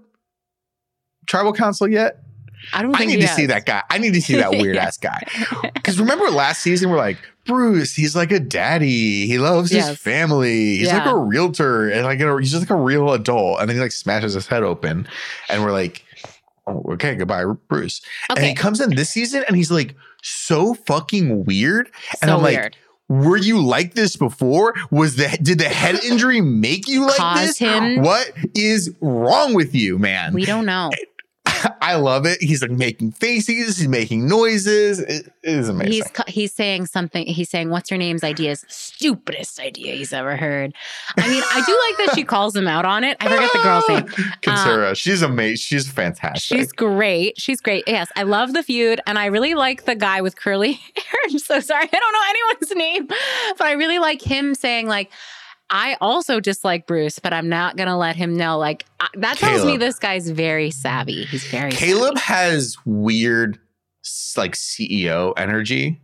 [SPEAKER 1] tribal council yet?
[SPEAKER 2] I don't think
[SPEAKER 1] I need to see that guy. I need to see that weird ass guy. Because remember last season, we're like, Bruce, he's like a daddy. He loves his family. He's like a realtor and like he's just like a real adult. And then he like smashes his head open, and we're like, oh, okay, goodbye, Bruce. Okay. And he comes in this season, and he's like so fucking weird. And I'm like, were you like this before? Did the head injury make you like this? What is wrong with you, man?
[SPEAKER 2] We don't know.
[SPEAKER 1] I love it. He's like making faces. He's making noises. It is amazing.
[SPEAKER 2] He's saying something. He's saying, "What's your name's ideas? Stupidest idea he's ever heard." I mean, I do like that she calls him out on it. I forget the girl's name.
[SPEAKER 1] Katsura. She's amazing. She's fantastic.
[SPEAKER 2] She's great. Yes, I love the feud, and I really like the guy with curly hair. I'm so sorry, I don't know anyone's name, but I really like him saying like, I also dislike Bruce, but I'm not going to let him know. Like, that tells me this guy's very savvy. He's very
[SPEAKER 1] Caleb has weird, like, CEO energy.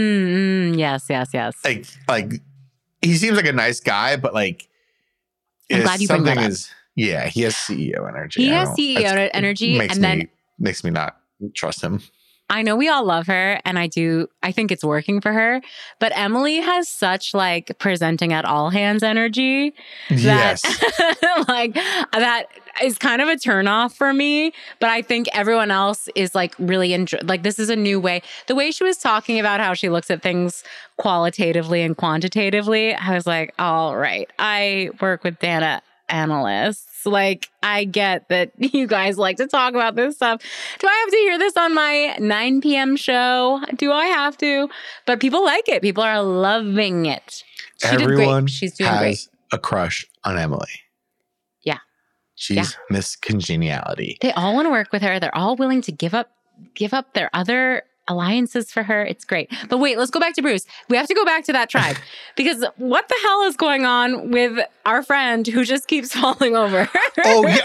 [SPEAKER 2] Yes.
[SPEAKER 1] Like, he seems like a nice guy, but, like,
[SPEAKER 2] I'm glad you bring that up.
[SPEAKER 1] Yeah, he has CEO energy.
[SPEAKER 2] He has CEO energy.
[SPEAKER 1] Makes me not trust him.
[SPEAKER 2] I know we all love her, and I think it's working for her, but Emily has such like presenting at all hands energy that like that is kind of a turnoff for me, but I think everyone else is like really like this is a new way. The way she was talking about how she looks at things qualitatively and quantitatively, I was like, all right, I work with data analysts. Like, I get that you guys like to talk about this stuff. Do I have to hear this on my 9 p.m. show? Do I have to? But people like it. People are loving it.
[SPEAKER 1] Everyone
[SPEAKER 2] She's doing
[SPEAKER 1] has
[SPEAKER 2] great.
[SPEAKER 1] A crush on Emily.
[SPEAKER 2] Yeah.
[SPEAKER 1] She's Miss Congeniality.
[SPEAKER 2] They all want to work with her. They're all willing to give up their other alliances for her. It's great. But wait, let's go back to Bruce. We have to go back to that tribe because what the hell is going on with our friend who just keeps falling over?
[SPEAKER 1] Oh yeah,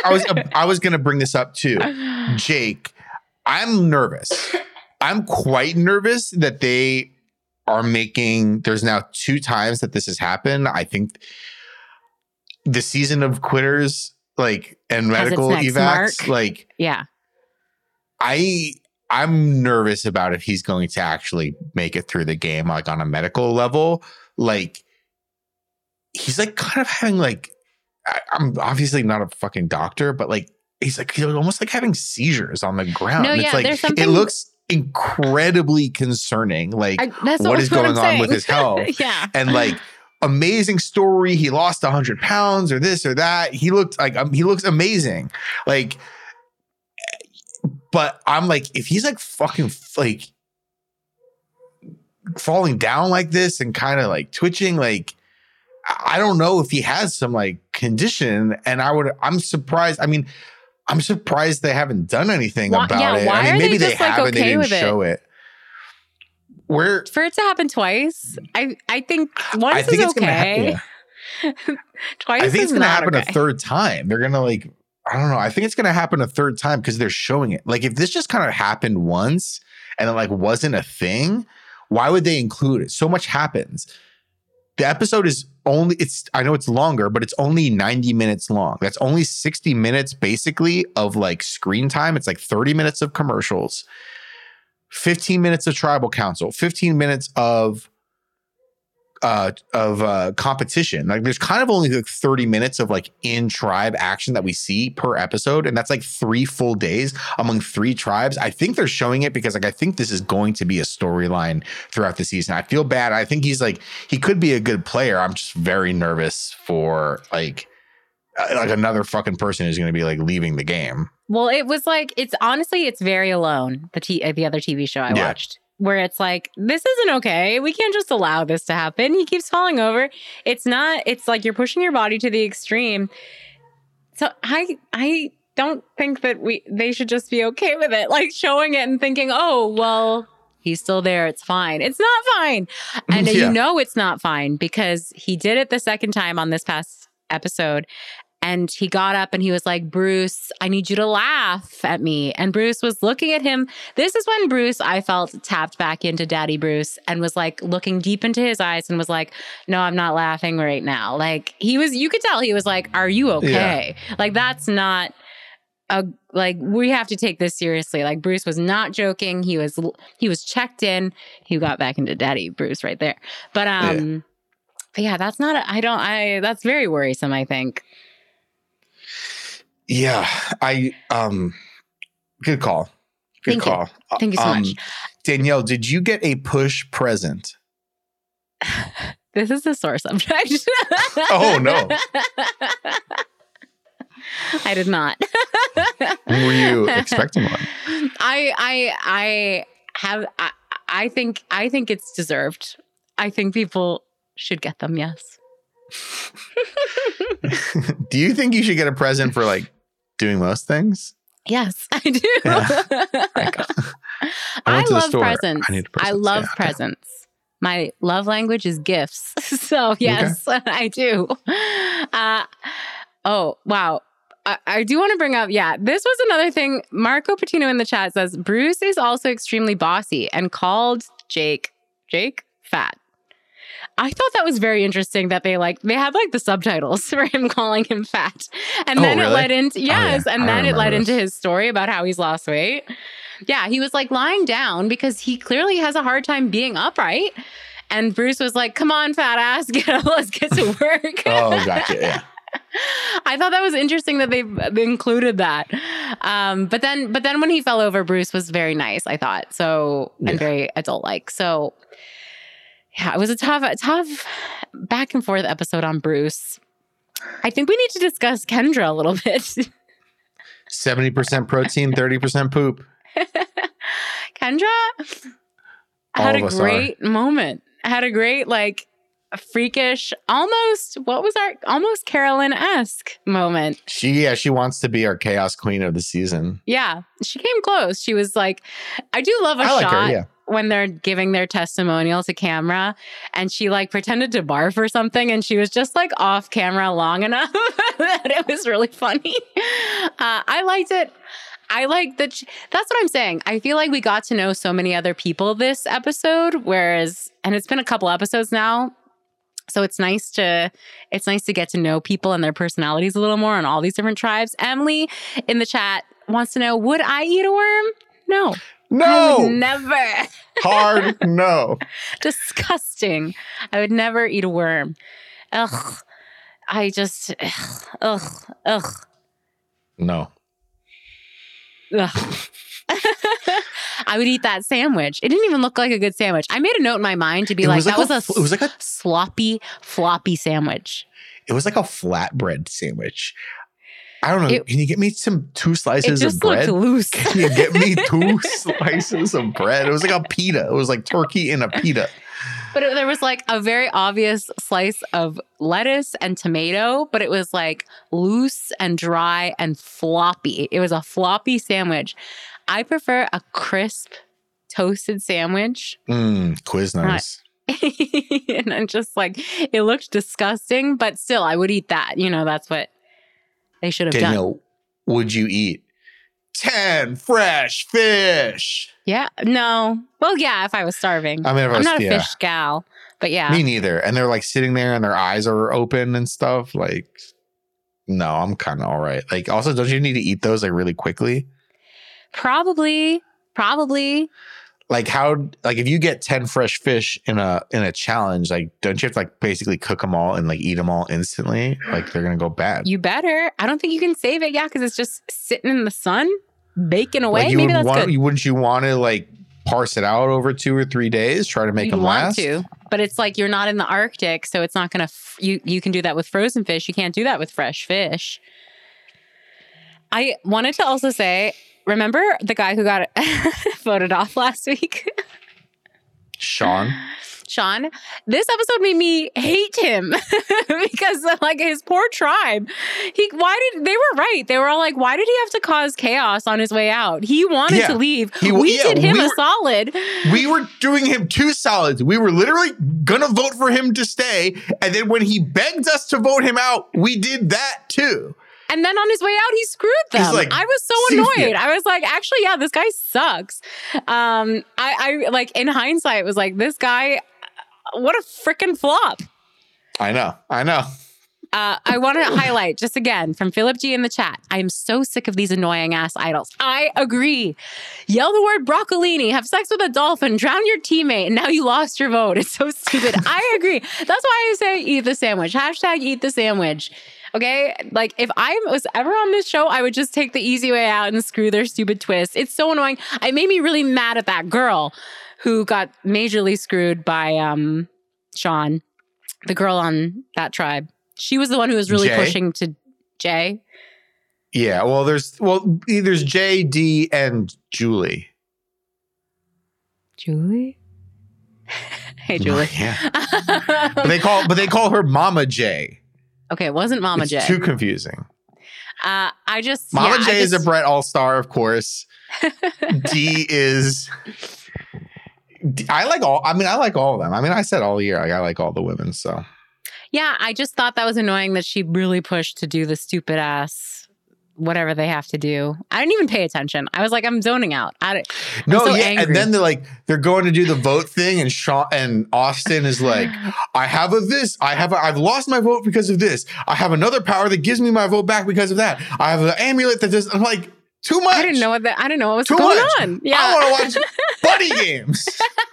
[SPEAKER 1] I was gonna bring this up too. Jake, I'm nervous. I'm quite nervous that they are making. There's now 2 times that this has happened. I think the season of quitters, like, and medical evacs, like,
[SPEAKER 2] yeah.
[SPEAKER 1] I'm nervous about if he's going to actually make it through the game, like on a medical level. Like, he's like kind of having like, I'm obviously not a fucking doctor, but like, he's almost like having seizures on the ground.
[SPEAKER 2] No,
[SPEAKER 1] it's like, it looks incredibly concerning. Like, what is going on with his health?
[SPEAKER 2] Yeah.
[SPEAKER 1] And like, amazing story. He lost 100 pounds or this or that. He looks amazing. Like, but I'm like, if he's like fucking like falling down like this and kind of like twitching, like, I don't know if he has some like condition. And I'm surprised. I mean, I'm surprised they haven't done anything about it.
[SPEAKER 2] Why
[SPEAKER 1] I mean,
[SPEAKER 2] are
[SPEAKER 1] maybe
[SPEAKER 2] they
[SPEAKER 1] they
[SPEAKER 2] just, like,
[SPEAKER 1] have and they
[SPEAKER 2] okay
[SPEAKER 1] didn't
[SPEAKER 2] with it?
[SPEAKER 1] show it. Where
[SPEAKER 2] For it to happen twice, I think once
[SPEAKER 1] I think
[SPEAKER 2] is
[SPEAKER 1] it's gonna
[SPEAKER 2] okay. Twice
[SPEAKER 1] I think it's
[SPEAKER 2] is
[SPEAKER 1] gonna
[SPEAKER 2] not
[SPEAKER 1] happen
[SPEAKER 2] okay.
[SPEAKER 1] a third time. They're gonna like, I don't know. I think it's gonna happen a third time because they're showing it. Like if this just kind of happened once and it like wasn't a thing, why would they include it? So much happens. The episode is only, I know it's longer, but it's only 90 minutes long. That's only 60 minutes basically of like screen time. It's like 30 minutes of commercials, 15 minutes of tribal council, 15 minutes of competition. Like there's kind of only like 30 minutes of like in tribe action that we see per episode. And that's like 3 full days among 3 tribes. I think they're showing it because like, I think this is going to be a storyline throughout the season. I feel bad. I think he could be a good player. I'm just very nervous for like another fucking person who's going to be like leaving the game.
[SPEAKER 2] Well, it was like, it's very alone. The other TV show I watched. Where it's like, this isn't okay. We can't just allow this to happen. He keeps falling over. It's like you're pushing your body to the extreme. So I don't think that they should just be okay with it. Like showing it and thinking, oh, well, he's still there. It's fine. It's not fine. And you know it's not fine because he did it the second time on this past episode. And he got up and he was like, Bruce, I need you to laugh at me. And Bruce was looking at him. This is when Bruce, I felt, tapped back into Daddy Bruce and was like looking deep into his eyes and was like, no, I'm not laughing right now. Like you could tell he was like, are you okay? Yeah. Like that's not we have to take this seriously. Like Bruce was not joking. He was checked in. He got back into Daddy Bruce right there. But yeah, that's not, that's very worrisome, I think.
[SPEAKER 1] Yeah, good call. Good call.
[SPEAKER 2] Thank you so much.
[SPEAKER 1] Danielle, did you get a push present?
[SPEAKER 2] This is a sore subject.
[SPEAKER 1] Oh, no.
[SPEAKER 2] I did not.
[SPEAKER 1] Were you expecting one?
[SPEAKER 2] I think it's deserved. I think people should get them, yes.
[SPEAKER 1] Do you think you should get a present for like doing most things?
[SPEAKER 2] Yes, I do. Yeah. I love presents. I love presents. My love language is gifts. So yes, okay. I do. Oh, wow. I do want to bring up, this was another thing. Marco Patino in the chat says, Bruce is also extremely bossy and called Jake fat. I thought that was very interesting that they had like the subtitles for him calling him fat. And then really? It led into, and then it led into his story about how he's lost weight. Yeah, he was like lying down because he clearly has a hard time being upright. And Bruce was like, come on, fat ass, let's get to work.
[SPEAKER 1] Oh, gotcha, yeah.
[SPEAKER 2] I thought that was interesting that they included that. But then when he fell over, Bruce was very nice, I thought. So, and very adult-like. So, yeah, it was a tough back and forth episode on Bruce. I think we need to discuss Kendra a little bit.
[SPEAKER 1] 70% protein, 30% poop.
[SPEAKER 2] Kendra had a great moment. Had a great, freakish, almost Carolyn-esque moment.
[SPEAKER 1] She wants to be our chaos queen of the season.
[SPEAKER 2] Yeah, she came close. She was like, I do love a shot when they're giving their testimonial to camera and she pretended to barf or something and she was just off camera long enough that it was really funny. I liked it. I like that. That's what I'm saying. I feel like we got to know so many other people this episode, and it's been a couple episodes now. So it's nice to get to know people and their personalities a little more on all these different tribes. Emily in the chat wants to know, would I eat a worm? No. I would never.
[SPEAKER 1] Hard no.
[SPEAKER 2] Disgusting. I would never eat a worm. Ugh.
[SPEAKER 1] No.
[SPEAKER 2] Ugh. I would eat that sandwich. It didn't even look like a good sandwich. I made a note in my mind to be it was a sloppy, floppy sandwich.
[SPEAKER 1] It was like a flatbread sandwich. I don't know. Can you get me 2 slices of bread?
[SPEAKER 2] It just looked loose.
[SPEAKER 1] Can you get me 2 slices of bread? It was like a pita. It was like turkey in a pita.
[SPEAKER 2] But there was like a very obvious slice of lettuce and tomato, but it was like loose and dry and floppy. It was a floppy sandwich. I prefer a crisp toasted sandwich.
[SPEAKER 1] Quiznos.
[SPEAKER 2] And I'm just like, it looked disgusting, but still, I would eat that. You know, that's what they should have done.
[SPEAKER 1] Would you eat 10 fresh fish?
[SPEAKER 2] Yeah. No. Well, yeah, if I was starving.
[SPEAKER 1] I mean,
[SPEAKER 2] I'm not a fish gal, but yeah.
[SPEAKER 1] Me neither. And they're like sitting there and their eyes are open and stuff. Like, no, I'm kind of all right. Like, also, don't you need to eat those like really quickly? Probably. Like if you get 10 fresh fish in a challenge, like, don't you have to like basically cook them all and like eat them all instantly? Like, they're going to go bad.
[SPEAKER 2] You better. I don't think you can save it. Yeah. Cause it's just sitting in the sun, baking away.
[SPEAKER 1] Like
[SPEAKER 2] Maybe that's good.
[SPEAKER 1] Wouldn't you want to like parse it out over 2 or 3 days, try to make them last?
[SPEAKER 2] But it's like, you're not in the Arctic. So it's not going to, you can do that with frozen fish. You can't do that with fresh fish. I wanted to also say, remember the guy who got voted off last week? Sean, this episode made me hate him because like his poor tribe. They were right. They were all like, why did he have to cause chaos on his way out? He wanted to leave. We did him a solid.
[SPEAKER 1] We were doing him 2 solids. We were literally gonna vote for him to stay. And then when he begged us to vote him out, we did that too.
[SPEAKER 2] And then on his way out, he screwed them. Like, I was so annoyed. I was like, actually, yeah, this guy sucks. I like in hindsight was like, this guy, what a freaking flop.
[SPEAKER 1] I know.
[SPEAKER 2] I want to highlight just again from Philip G in the chat. I am so sick of these annoying ass idols. I agree. Yell the word broccolini, have sex with a dolphin, drown your teammate, and now you lost your vote. It's so stupid. I agree. That's why I say eat the sandwich. # eat the sandwich. Okay? Like, if I was ever on this show, I would just take the easy way out and screw their stupid twist. It's so annoying. It made me really mad at that girl who got majorly screwed by Sean, the girl on that tribe. She was the one who was really pushing to Jay.
[SPEAKER 1] Yeah, well, there's Jay, D, and Julie.
[SPEAKER 2] Julie? Hey, Julie.
[SPEAKER 1] Yeah. but they call her Mama J.
[SPEAKER 2] Okay, it wasn't Mama J.
[SPEAKER 1] It's too confusing.
[SPEAKER 2] Mama
[SPEAKER 1] J is a Brett All-Star, of course. D is... I like all of them. I mean, I said all year, I like all the women, so...
[SPEAKER 2] Yeah, I just thought that was annoying that she really pushed to do the stupid ass whatever they have to do. I didn't even pay attention. I was like, I'm zoning out. Angry.
[SPEAKER 1] And then they're going to do the vote thing, and Sean and Austin is like, I've lost my vote because of this. I have another power that gives me my vote back because of that. I have an amulet that does. I'm like, too much.
[SPEAKER 2] I didn't know what was going on. Yeah,
[SPEAKER 1] I want to watch buddy games.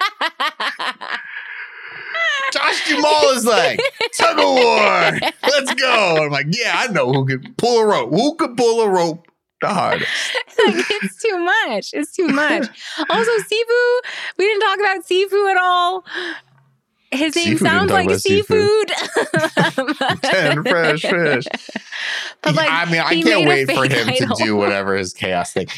[SPEAKER 1] Josh Duhamel is like, tug of war, let's go. I'm like, yeah, I know who can pull a rope. Who can pull a rope the hardest?
[SPEAKER 2] It's too much. Also, Sifu, we didn't talk about Sifu at all. His name sounds like seafood.
[SPEAKER 1] 10 fresh fish. But like, I mean, I can't wait for him to do whatever his chaos thing.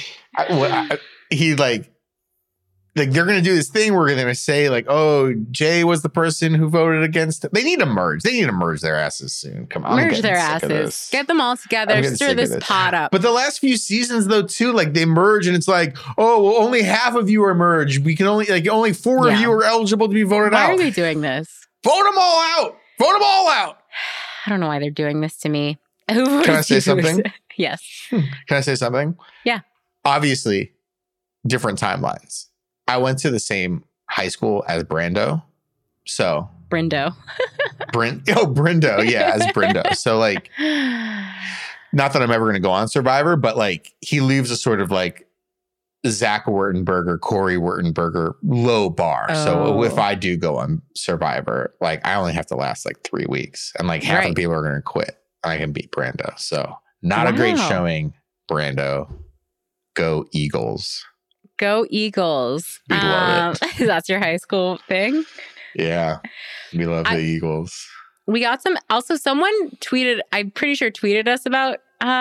[SPEAKER 1] They're going to do this thing where they're going to say like, oh, Jay was the person who voted against it. They need to merge. They need to merge their asses soon. Come on.
[SPEAKER 2] Merge their asses. Get them all together. Stir this pot up.
[SPEAKER 1] But the last few seasons though, too, like they merge and it's like, oh, well, only half of you are merged. We can only 4 of you are eligible to be voted out.
[SPEAKER 2] Why are they doing this?
[SPEAKER 1] Vote them all out. Vote them all out.
[SPEAKER 2] I don't know why they're doing this to me.
[SPEAKER 1] Can I say something?
[SPEAKER 2] Yes.
[SPEAKER 1] Can I say something?
[SPEAKER 2] Yeah.
[SPEAKER 1] Obviously, different timelines. I went to the same high school as Brando. So
[SPEAKER 2] Brindo.
[SPEAKER 1] Brindo. Yeah, as Brindo. So like, not that I'm ever going to go on Survivor, but like he leaves a sort of like Zach Wurtenberger, Corey Wurtenberger low bar. Oh. So if I do go on Survivor, like I only have to last like 3 weeks and like half of people are going to quit. I can beat Brando. So not a great showing, Brando. Go Eagles.
[SPEAKER 2] Go Eagles.
[SPEAKER 1] We love it.
[SPEAKER 2] That's your high school thing?
[SPEAKER 1] Yeah. We love the Eagles.
[SPEAKER 2] We got someone tweeted, I'm pretty sure tweeted us about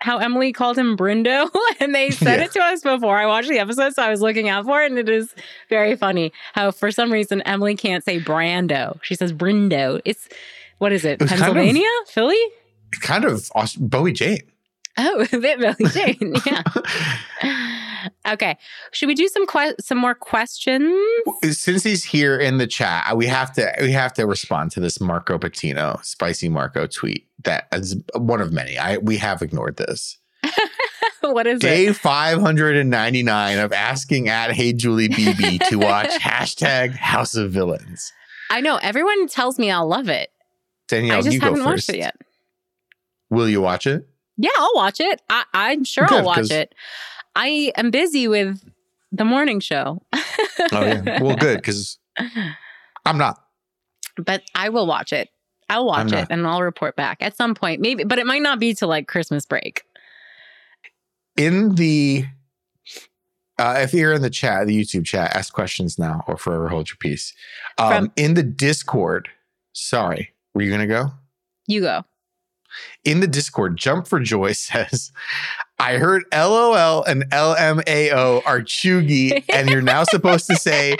[SPEAKER 2] how Emily called him Brindo, and they said it to us before I watched the episode, so I was looking out for it, and it is very funny how for some reason Emily can't say Brando. She says Brindo. What is it? Pennsylvania? Philly?
[SPEAKER 1] Kind of Bowie Jane.
[SPEAKER 2] Oh, a bit Bowie Jane, yeah. Okay. Should we do some more questions?
[SPEAKER 1] Since he's here in the chat, we have to respond to this Marco Patino, Spicy Marco tweet that is one of many. We have ignored this.
[SPEAKER 2] What is
[SPEAKER 1] Day
[SPEAKER 2] it?
[SPEAKER 1] 599 of asking at Hey Julie BB to watch #House of Villains.
[SPEAKER 2] I know. Everyone tells me I'll love it.
[SPEAKER 1] Danielle,
[SPEAKER 2] I just
[SPEAKER 1] you go
[SPEAKER 2] haven't
[SPEAKER 1] first.
[SPEAKER 2] watched it yet.
[SPEAKER 1] Will you watch it?
[SPEAKER 2] Yeah, I'll watch it. I'm sure
[SPEAKER 1] Good,
[SPEAKER 2] I'll watch it. I am busy with the morning show.
[SPEAKER 1] Oh, yeah. Well, good, because I'm not.
[SPEAKER 2] But I will watch it. I'll watch it and I'll report back at some point. Maybe, but it might not be till like Christmas break.
[SPEAKER 1] In the, if you're in the chat, the YouTube chat, ask questions now or forever hold your peace. In the Discord, sorry, were you going to go?
[SPEAKER 2] You go.
[SPEAKER 1] In the Discord, Jump for Joy says, I heard LOL and LMAO are chuggy, and you're now supposed to say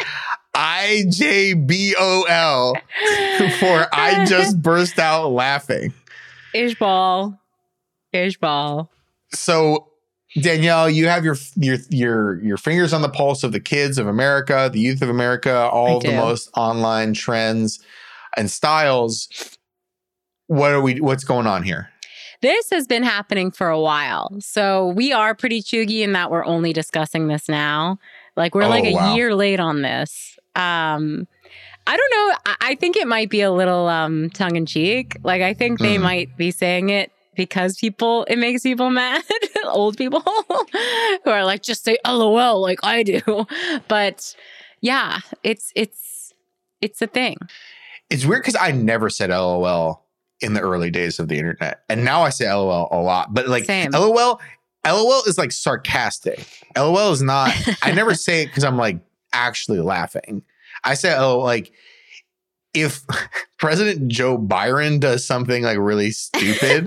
[SPEAKER 1] IJBOL for I just burst out laughing.
[SPEAKER 2] Ishbal.
[SPEAKER 1] So, Danielle, you have your fingers on the pulse of the kids of America, the youth of America, all of the most online trends and styles. What's going on here?
[SPEAKER 2] This has been happening for a while. So we are pretty chuggy in that we're only discussing this now. Like we're a year late on this. I don't know. I think it might be a little tongue in cheek. Like I think they might be saying it because it makes people mad. Old people who are like, just say LOL like I do. But yeah, it's a thing.
[SPEAKER 1] It's weird because I never said LOL in the early days of the internet. And now I say LOL a lot. But like
[SPEAKER 2] Same.
[SPEAKER 1] LOL is like sarcastic. LOL is not, I never say it because I'm like actually laughing. I say LOL like if President Joe Byron does something like really stupid,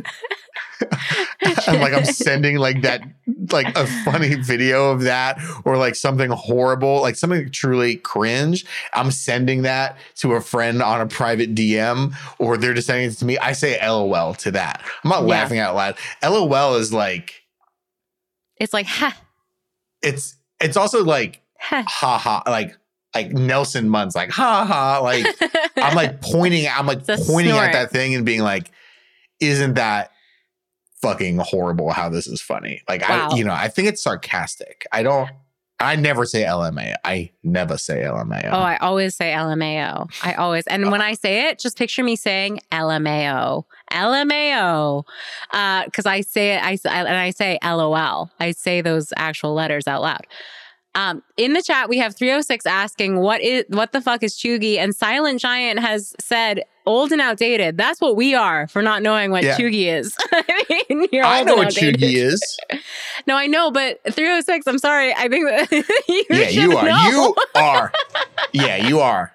[SPEAKER 1] I'm sending like that, like a funny video of that or like something horrible, like something truly cringe. I'm sending that to a friend on a private DM or they're just sending it to me. I say LOL to that. I'm not laughing out loud. LOL is like,
[SPEAKER 2] it's like, ha.
[SPEAKER 1] It's also like, ha ha, like Nelson Muntz, like, ha ha. Like, I'm pointing at that thing and being like, isn't that fucking horrible how this is funny? Like, wow. I think it's sarcastic. I never say LMAO. I never say LMAO.
[SPEAKER 2] Oh, I always say LMAO. And when I say it, just picture me saying LMAO. LMAO. Because I say it, I say LOL. I say those actual letters out loud. In the chat, we have 306 asking, what the fuck is chuggy? And Silent Giant has said, old and outdated. That's what we are for not knowing what chuggy is. I mean, I know what chuggy is. No, I know, but 306, I'm sorry. I think that you are. Know.
[SPEAKER 1] You are. Yeah, you are.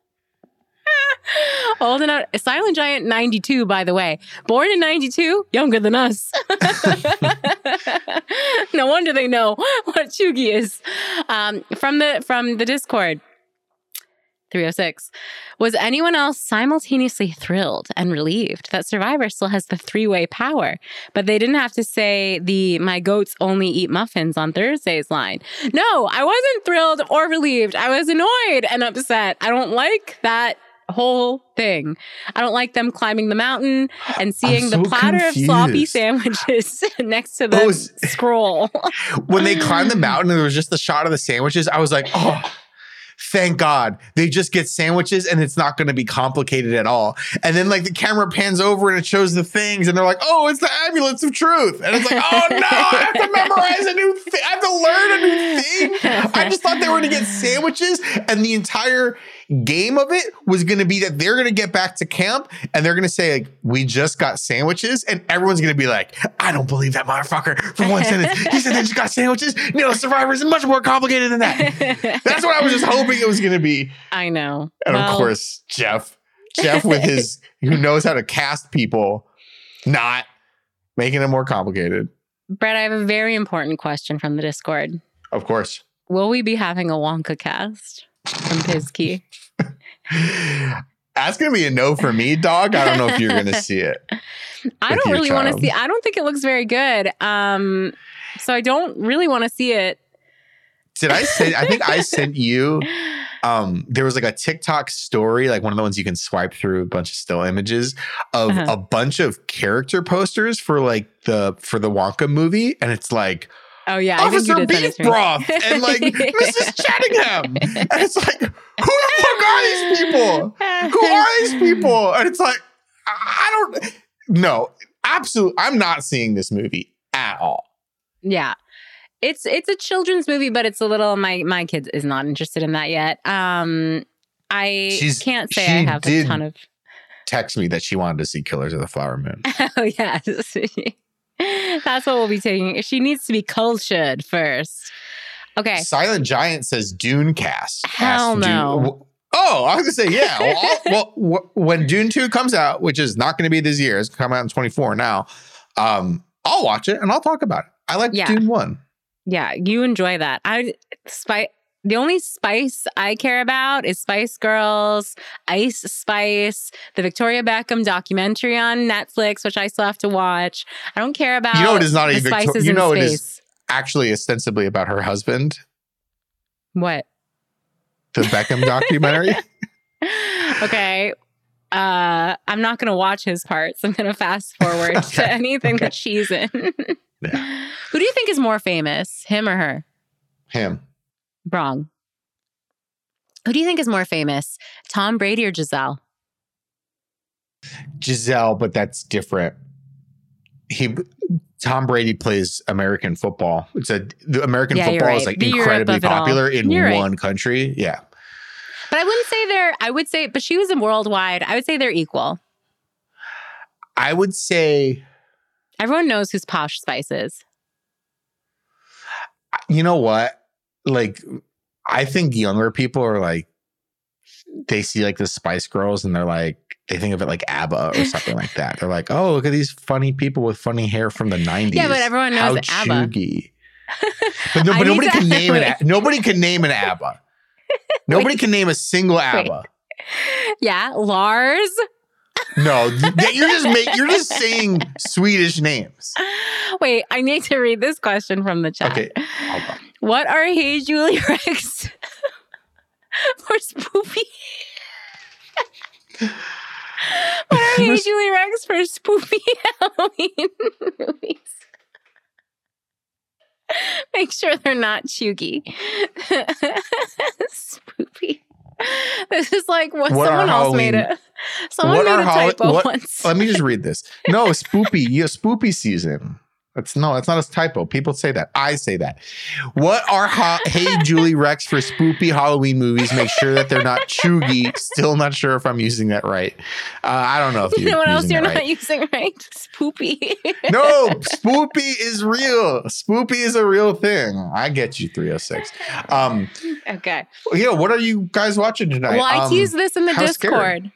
[SPEAKER 2] Old and out. Silent Giant 92, by the way. Born in 92, younger than us. No wonder they know what chuggy is. From the Discord, 306. Was anyone else simultaneously thrilled and relieved that Survivor still has the three-way power, but they didn't have to say the "my goats only eat muffins" on Thursdays line? No, I wasn't thrilled or relieved. I was annoyed and upset. I don't like that whole thing. I don't like them climbing the mountain and seeing the platter of sloppy sandwiches next to the scroll.
[SPEAKER 1] When they climbed the mountain and there was just the shot of the sandwiches, I was like, oh, thank God. They just get sandwiches and it's not going to be complicated at all. And then like the camera pans over and it shows the things and they're like, oh, it's the amulets of truth. And it's like, oh no, I have to memorize a new thing. I have to learn a new thing. I just thought they were going to get sandwiches and the entire game of it was going to be that they're going to get back to camp and they're going to say like, we just got sandwiches, and everyone's going to be like, I don't believe that motherfucker for one sentence. He said they just got sandwiches. No, Survivor is much more complicated than that. That's what I was just hoping it was going to be.
[SPEAKER 2] I know.
[SPEAKER 1] And of course, Jeff with his, who knows how to cast people, not making it more complicated.
[SPEAKER 2] Brett, I have a very important question from the Discord.
[SPEAKER 1] Of course.
[SPEAKER 2] Will we be having a Wonka cast from Pizkey?
[SPEAKER 1] That's going to be a no for me, dog. I don't know if you're going to see it.
[SPEAKER 2] I don't really want to see. I don't think it looks very good. So I don't really want to see it.
[SPEAKER 1] I think I sent you, there was like a TikTok story, like one of the ones you can swipe through a bunch of still images of a bunch of character posters for the Wonka movie. And it's like,
[SPEAKER 2] oh yeah,
[SPEAKER 1] Officer Beef Broth and like Mrs. Chattingham. And it's like, who the fuck are these people? Who are these people? And it's like, no, absolutely. I'm not seeing this movie at all.
[SPEAKER 2] Yeah. It's a children's movie, but it's a little, my kid is not interested in that yet. I can't say I have a ton of.
[SPEAKER 1] Text me that she wanted to see Killers of the Flower Moon.
[SPEAKER 2] Oh yeah. That's what we'll be taking. She needs to be cultured first. Okay.
[SPEAKER 1] Silent Giant says Dune cast.
[SPEAKER 2] Hell no.
[SPEAKER 1] Oh, I was going to say, yeah. When Dune 2 comes out, which is not going to be this year, it's coming out in 24 now, I'll watch it and I'll talk about it. I like Dune 1.
[SPEAKER 2] Yeah, you enjoy that. The only Spice I care about is Spice Girls, Ice Spice, the Victoria Beckham documentary on Netflix, which I still have to watch. I don't care about
[SPEAKER 1] it is not
[SPEAKER 2] the spices in space.
[SPEAKER 1] It is actually ostensibly about her husband.
[SPEAKER 2] What?
[SPEAKER 1] The Beckham documentary?
[SPEAKER 2] Okay. I'm not going to watch his parts. I'm going to fast forward to anything that she's in.
[SPEAKER 1] Yeah.
[SPEAKER 2] Who do you think is more famous, him or her?
[SPEAKER 1] Him.
[SPEAKER 2] Wrong. Who do you think is more famous, Tom Brady or Giselle?
[SPEAKER 1] Giselle, but that's different. Tom Brady plays American football. The American football is like incredibly popular in one country. Yeah.
[SPEAKER 2] But I would say, but she was in worldwide. I would say they're equal.
[SPEAKER 1] I would say.
[SPEAKER 2] Everyone knows who's Posh Spice is.
[SPEAKER 1] You know what? Like, I think younger people are like, they see like the Spice Girls and they're like, they think of it like ABBA or something like that. They're like, oh, look at these funny people with funny hair from the 90s.
[SPEAKER 2] Yeah, but everyone knows ABBA.
[SPEAKER 1] But nobody can name it. Nobody can name an ABBA. Nobody can name a single ABBA.
[SPEAKER 2] Yeah, Lars.
[SPEAKER 1] No, you're just saying Swedish names.
[SPEAKER 2] Wait, I need to read this question from the chat.
[SPEAKER 1] Okay, hold on.
[SPEAKER 2] What are Hey Julie Rex for spoopy? What are Hey Julie Rex for spoopy Halloween movies? Make sure they're not chuggy. Spoopy. This is like what someone else made it. Someone made a typo once.
[SPEAKER 1] Let me just read this. No, spoopy. Yeah, spoopy season. It's not a typo. People say that. I say that. What are Hey Julie Rex for spoopy Halloween movies? Make sure that they're not chuggy. Still not sure if I'm using that right. I don't know if
[SPEAKER 2] you know what else you're not using right. Spoopy.
[SPEAKER 1] No, spoopy is real. Spoopy is a real thing. I get you, 306.
[SPEAKER 2] Okay.
[SPEAKER 1] Yeah. What are you guys watching tonight?
[SPEAKER 2] Well, I teased this in the Discord.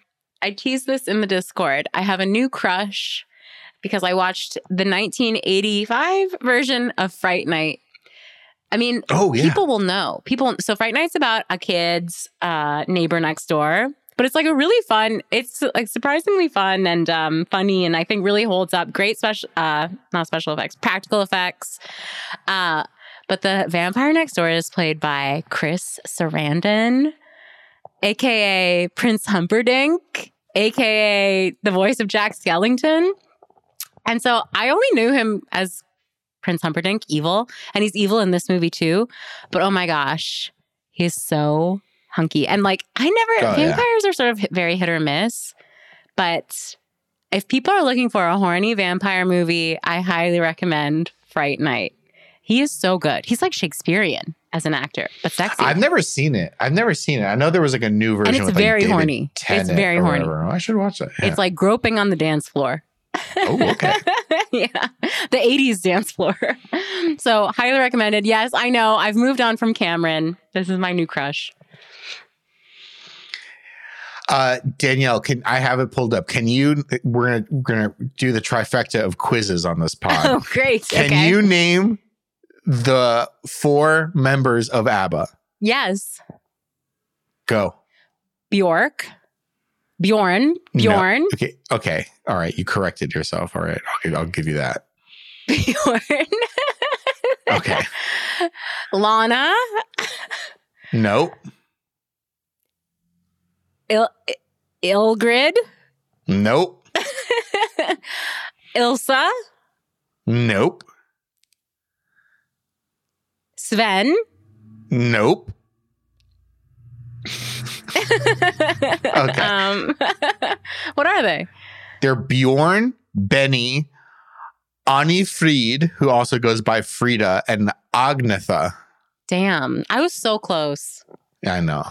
[SPEAKER 2] I have a new crush. Because I watched the 1985 version of Fright Night. I mean, people will know. So Fright Night's about a kid's neighbor next door. But it's like a really fun, it's like surprisingly fun and funny. And I think really holds up. Great practical effects. But the vampire next door is played by Chris Sarandon, a.k.a. Prince Humperdinck, a.k.a. the voice of Jack Skellington. And so I only knew him as Prince Humperdinck, evil. And he's evil in this movie too. But oh my gosh, he's so hunky. And like, vampires are sort of very hit or miss. But if people are looking for a horny vampire movie, I highly recommend Fright Night. He is so good. He's like Shakespearean as an actor, but sexy.
[SPEAKER 1] I've never seen it. I know there was like a new version.
[SPEAKER 2] And it's very horny. It's very horny.
[SPEAKER 1] I should watch that. Yeah.
[SPEAKER 2] It's like groping on the dance floor.
[SPEAKER 1] Oh, okay.
[SPEAKER 2] Yeah. The 80s dance floor. So highly recommended. Yes, I know. I've moved on from Cameron. This is my new crush.
[SPEAKER 1] Danielle, I have it pulled up? We're gonna do the trifecta of quizzes on this pod.
[SPEAKER 2] Oh, great.
[SPEAKER 1] Can you name the 4 members of ABBA?
[SPEAKER 2] Yes.
[SPEAKER 1] Go.
[SPEAKER 2] Bjorn.
[SPEAKER 1] No. Okay. All right. You corrected yourself. All right. I'll give you that.
[SPEAKER 2] Bjorn.
[SPEAKER 1] Okay.
[SPEAKER 2] Lana.
[SPEAKER 1] Nope.
[SPEAKER 2] Ilgrid.
[SPEAKER 1] Nope.
[SPEAKER 2] Ilsa.
[SPEAKER 1] Nope.
[SPEAKER 2] Sven.
[SPEAKER 1] Nope. Okay.
[SPEAKER 2] What are they?
[SPEAKER 1] They're Bjorn, Benny, Ani Fried, who also goes by Frida, and Agnetha.
[SPEAKER 2] Damn. I was so close.
[SPEAKER 1] I know.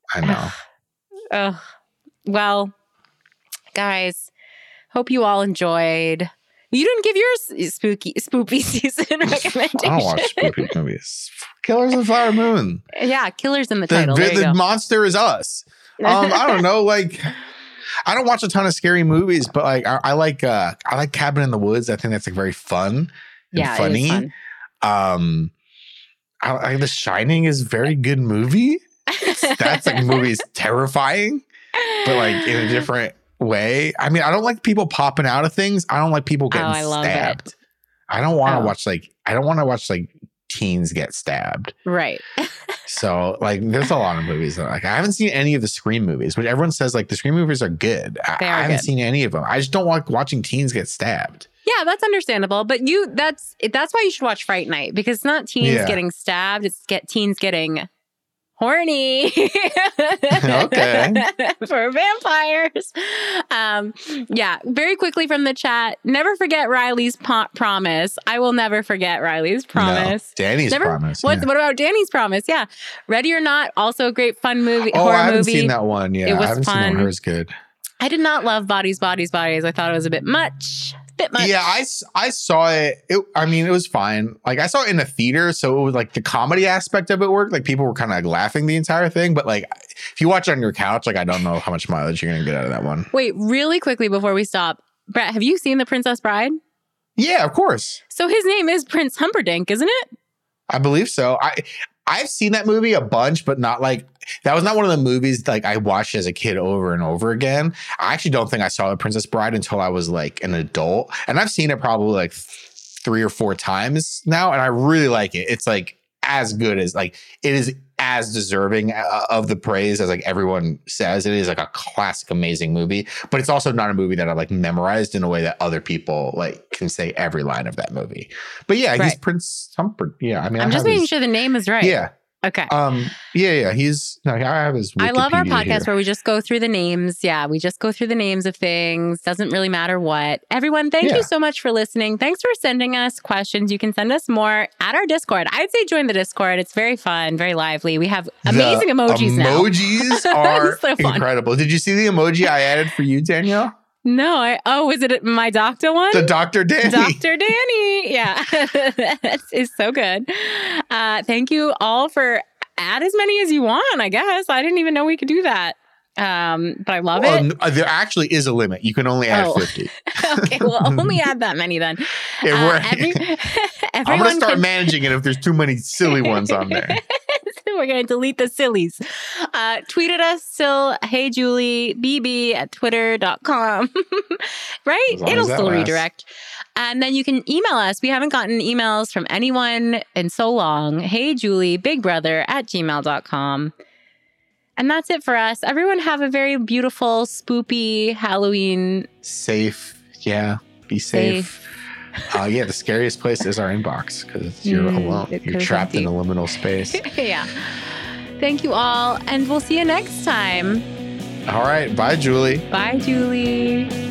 [SPEAKER 2] Well, guys, hope you all enjoyed. You didn't give your spoopy season recommendation.
[SPEAKER 1] I don't watch spooky movies. Killers of the Flower Moon.
[SPEAKER 2] Yeah, Killers in the title. There you
[SPEAKER 1] The
[SPEAKER 2] go.
[SPEAKER 1] monster is us. I don't know. Like, I don't watch a ton of scary movies, but like I like Cabin in the Woods. I think that's like very fun and funny.
[SPEAKER 2] It is fun.
[SPEAKER 1] The Shining is a very good movie. That's like movie's terrifying, but like in a different way. I mean, I don't like people popping out of things. I don't like people getting stabbed.
[SPEAKER 2] It.
[SPEAKER 1] I don't want to watch like teens get stabbed.
[SPEAKER 2] Right.
[SPEAKER 1] So like there's a lot of movies that like I haven't seen any of the Scream movies, which everyone says like the Scream movies are good. I haven't seen any of them. I just don't like watching teens get stabbed.
[SPEAKER 2] Yeah, that's understandable. But that's why you should watch Fright Night, because it's not teens getting stabbed, it's teens getting horny.
[SPEAKER 1] Okay.
[SPEAKER 2] For vampires. Yeah, very quickly from the chat. Never forget Riley's promise. I will never forget Riley's promise.
[SPEAKER 1] No, Danny's promise.
[SPEAKER 2] What about Danny's promise? Yeah. Ready or Not, also a great fun movie.
[SPEAKER 1] Oh,
[SPEAKER 2] horror
[SPEAKER 1] I haven't
[SPEAKER 2] movie.
[SPEAKER 1] seen that one. Yeah,
[SPEAKER 2] It was
[SPEAKER 1] I haven't
[SPEAKER 2] fun.
[SPEAKER 1] seen that one. Hers good.
[SPEAKER 2] I did not love Bodies. I thought it was a bit much.
[SPEAKER 1] Yeah, I saw it. It was fine. Like I saw it in the theater, so it was like the comedy aspect of it worked. Like people were kind of like laughing the entire thing. But like if you watch it on your couch, like I don't know how much mileage you're gonna get out of that one.
[SPEAKER 2] Wait, really quickly before we stop, Brett, have you seen The Princess Bride?
[SPEAKER 1] Yeah, of course.
[SPEAKER 2] So his name is Prince Humperdinck, isn't it?
[SPEAKER 1] I believe so. I've seen that movie a bunch, but not like that was not one of the movies like I watched as a kid over and over again. I actually don't think I saw The Princess Bride until I was like an adult, and I've seen it probably like 3 or 4 times now, and I really like it. It's like as good as like it is as deserving of the praise as like everyone says. It is like a classic, amazing movie, but it's also not a movie that I like memorized in a way that other people like can say every line of that movie. But yeah, he's Prince Humperdinck. Yeah, I mean,
[SPEAKER 2] I'm just making sure the name is right.
[SPEAKER 1] Yeah.
[SPEAKER 2] Okay.
[SPEAKER 1] Yeah. I have his Wikipedia
[SPEAKER 2] I love our podcast
[SPEAKER 1] here.
[SPEAKER 2] where we just go through the names. Yeah, we just go through the names of things. Doesn't really matter what. Everyone, thank you so much for listening. Thanks for sending us questions. You can send us more at our Discord. I'd say join the Discord. It's very fun, very lively. We have amazing emojis now.
[SPEAKER 1] Emojis are
[SPEAKER 2] so
[SPEAKER 1] incredible. Did you see the emoji I added for you, Danielle?
[SPEAKER 2] No, was it my doctor one?
[SPEAKER 1] The Dr. Danny.
[SPEAKER 2] Dr. Danny. Yeah. That is so good. Thank you all for add as many as you want, I guess. I didn't even know we could do that. But I love it.
[SPEAKER 1] There actually is a limit. You can only add 50.
[SPEAKER 2] Okay, well, only add that many then.
[SPEAKER 1] I'm going to start managing it if there's too many silly ones on there.
[SPEAKER 2] We're going to delete the sillies. Tweet at us still, Hey Julie, BB at twitter.com. Right? It'll still redirect. And then you can email us. We haven't gotten emails from anyone in so long. Hey Julie, bigbrother at gmail.com. And that's it for us. Everyone have a very beautiful, spoopy Halloween.
[SPEAKER 1] Safe. Yeah. Be safe. The scariest place is our inbox because you're alone. You're trapped in a liminal space.
[SPEAKER 2] Yeah. Thank you all. And we'll see you next time.
[SPEAKER 1] All right. Bye, Julie.
[SPEAKER 2] Bye, Julie.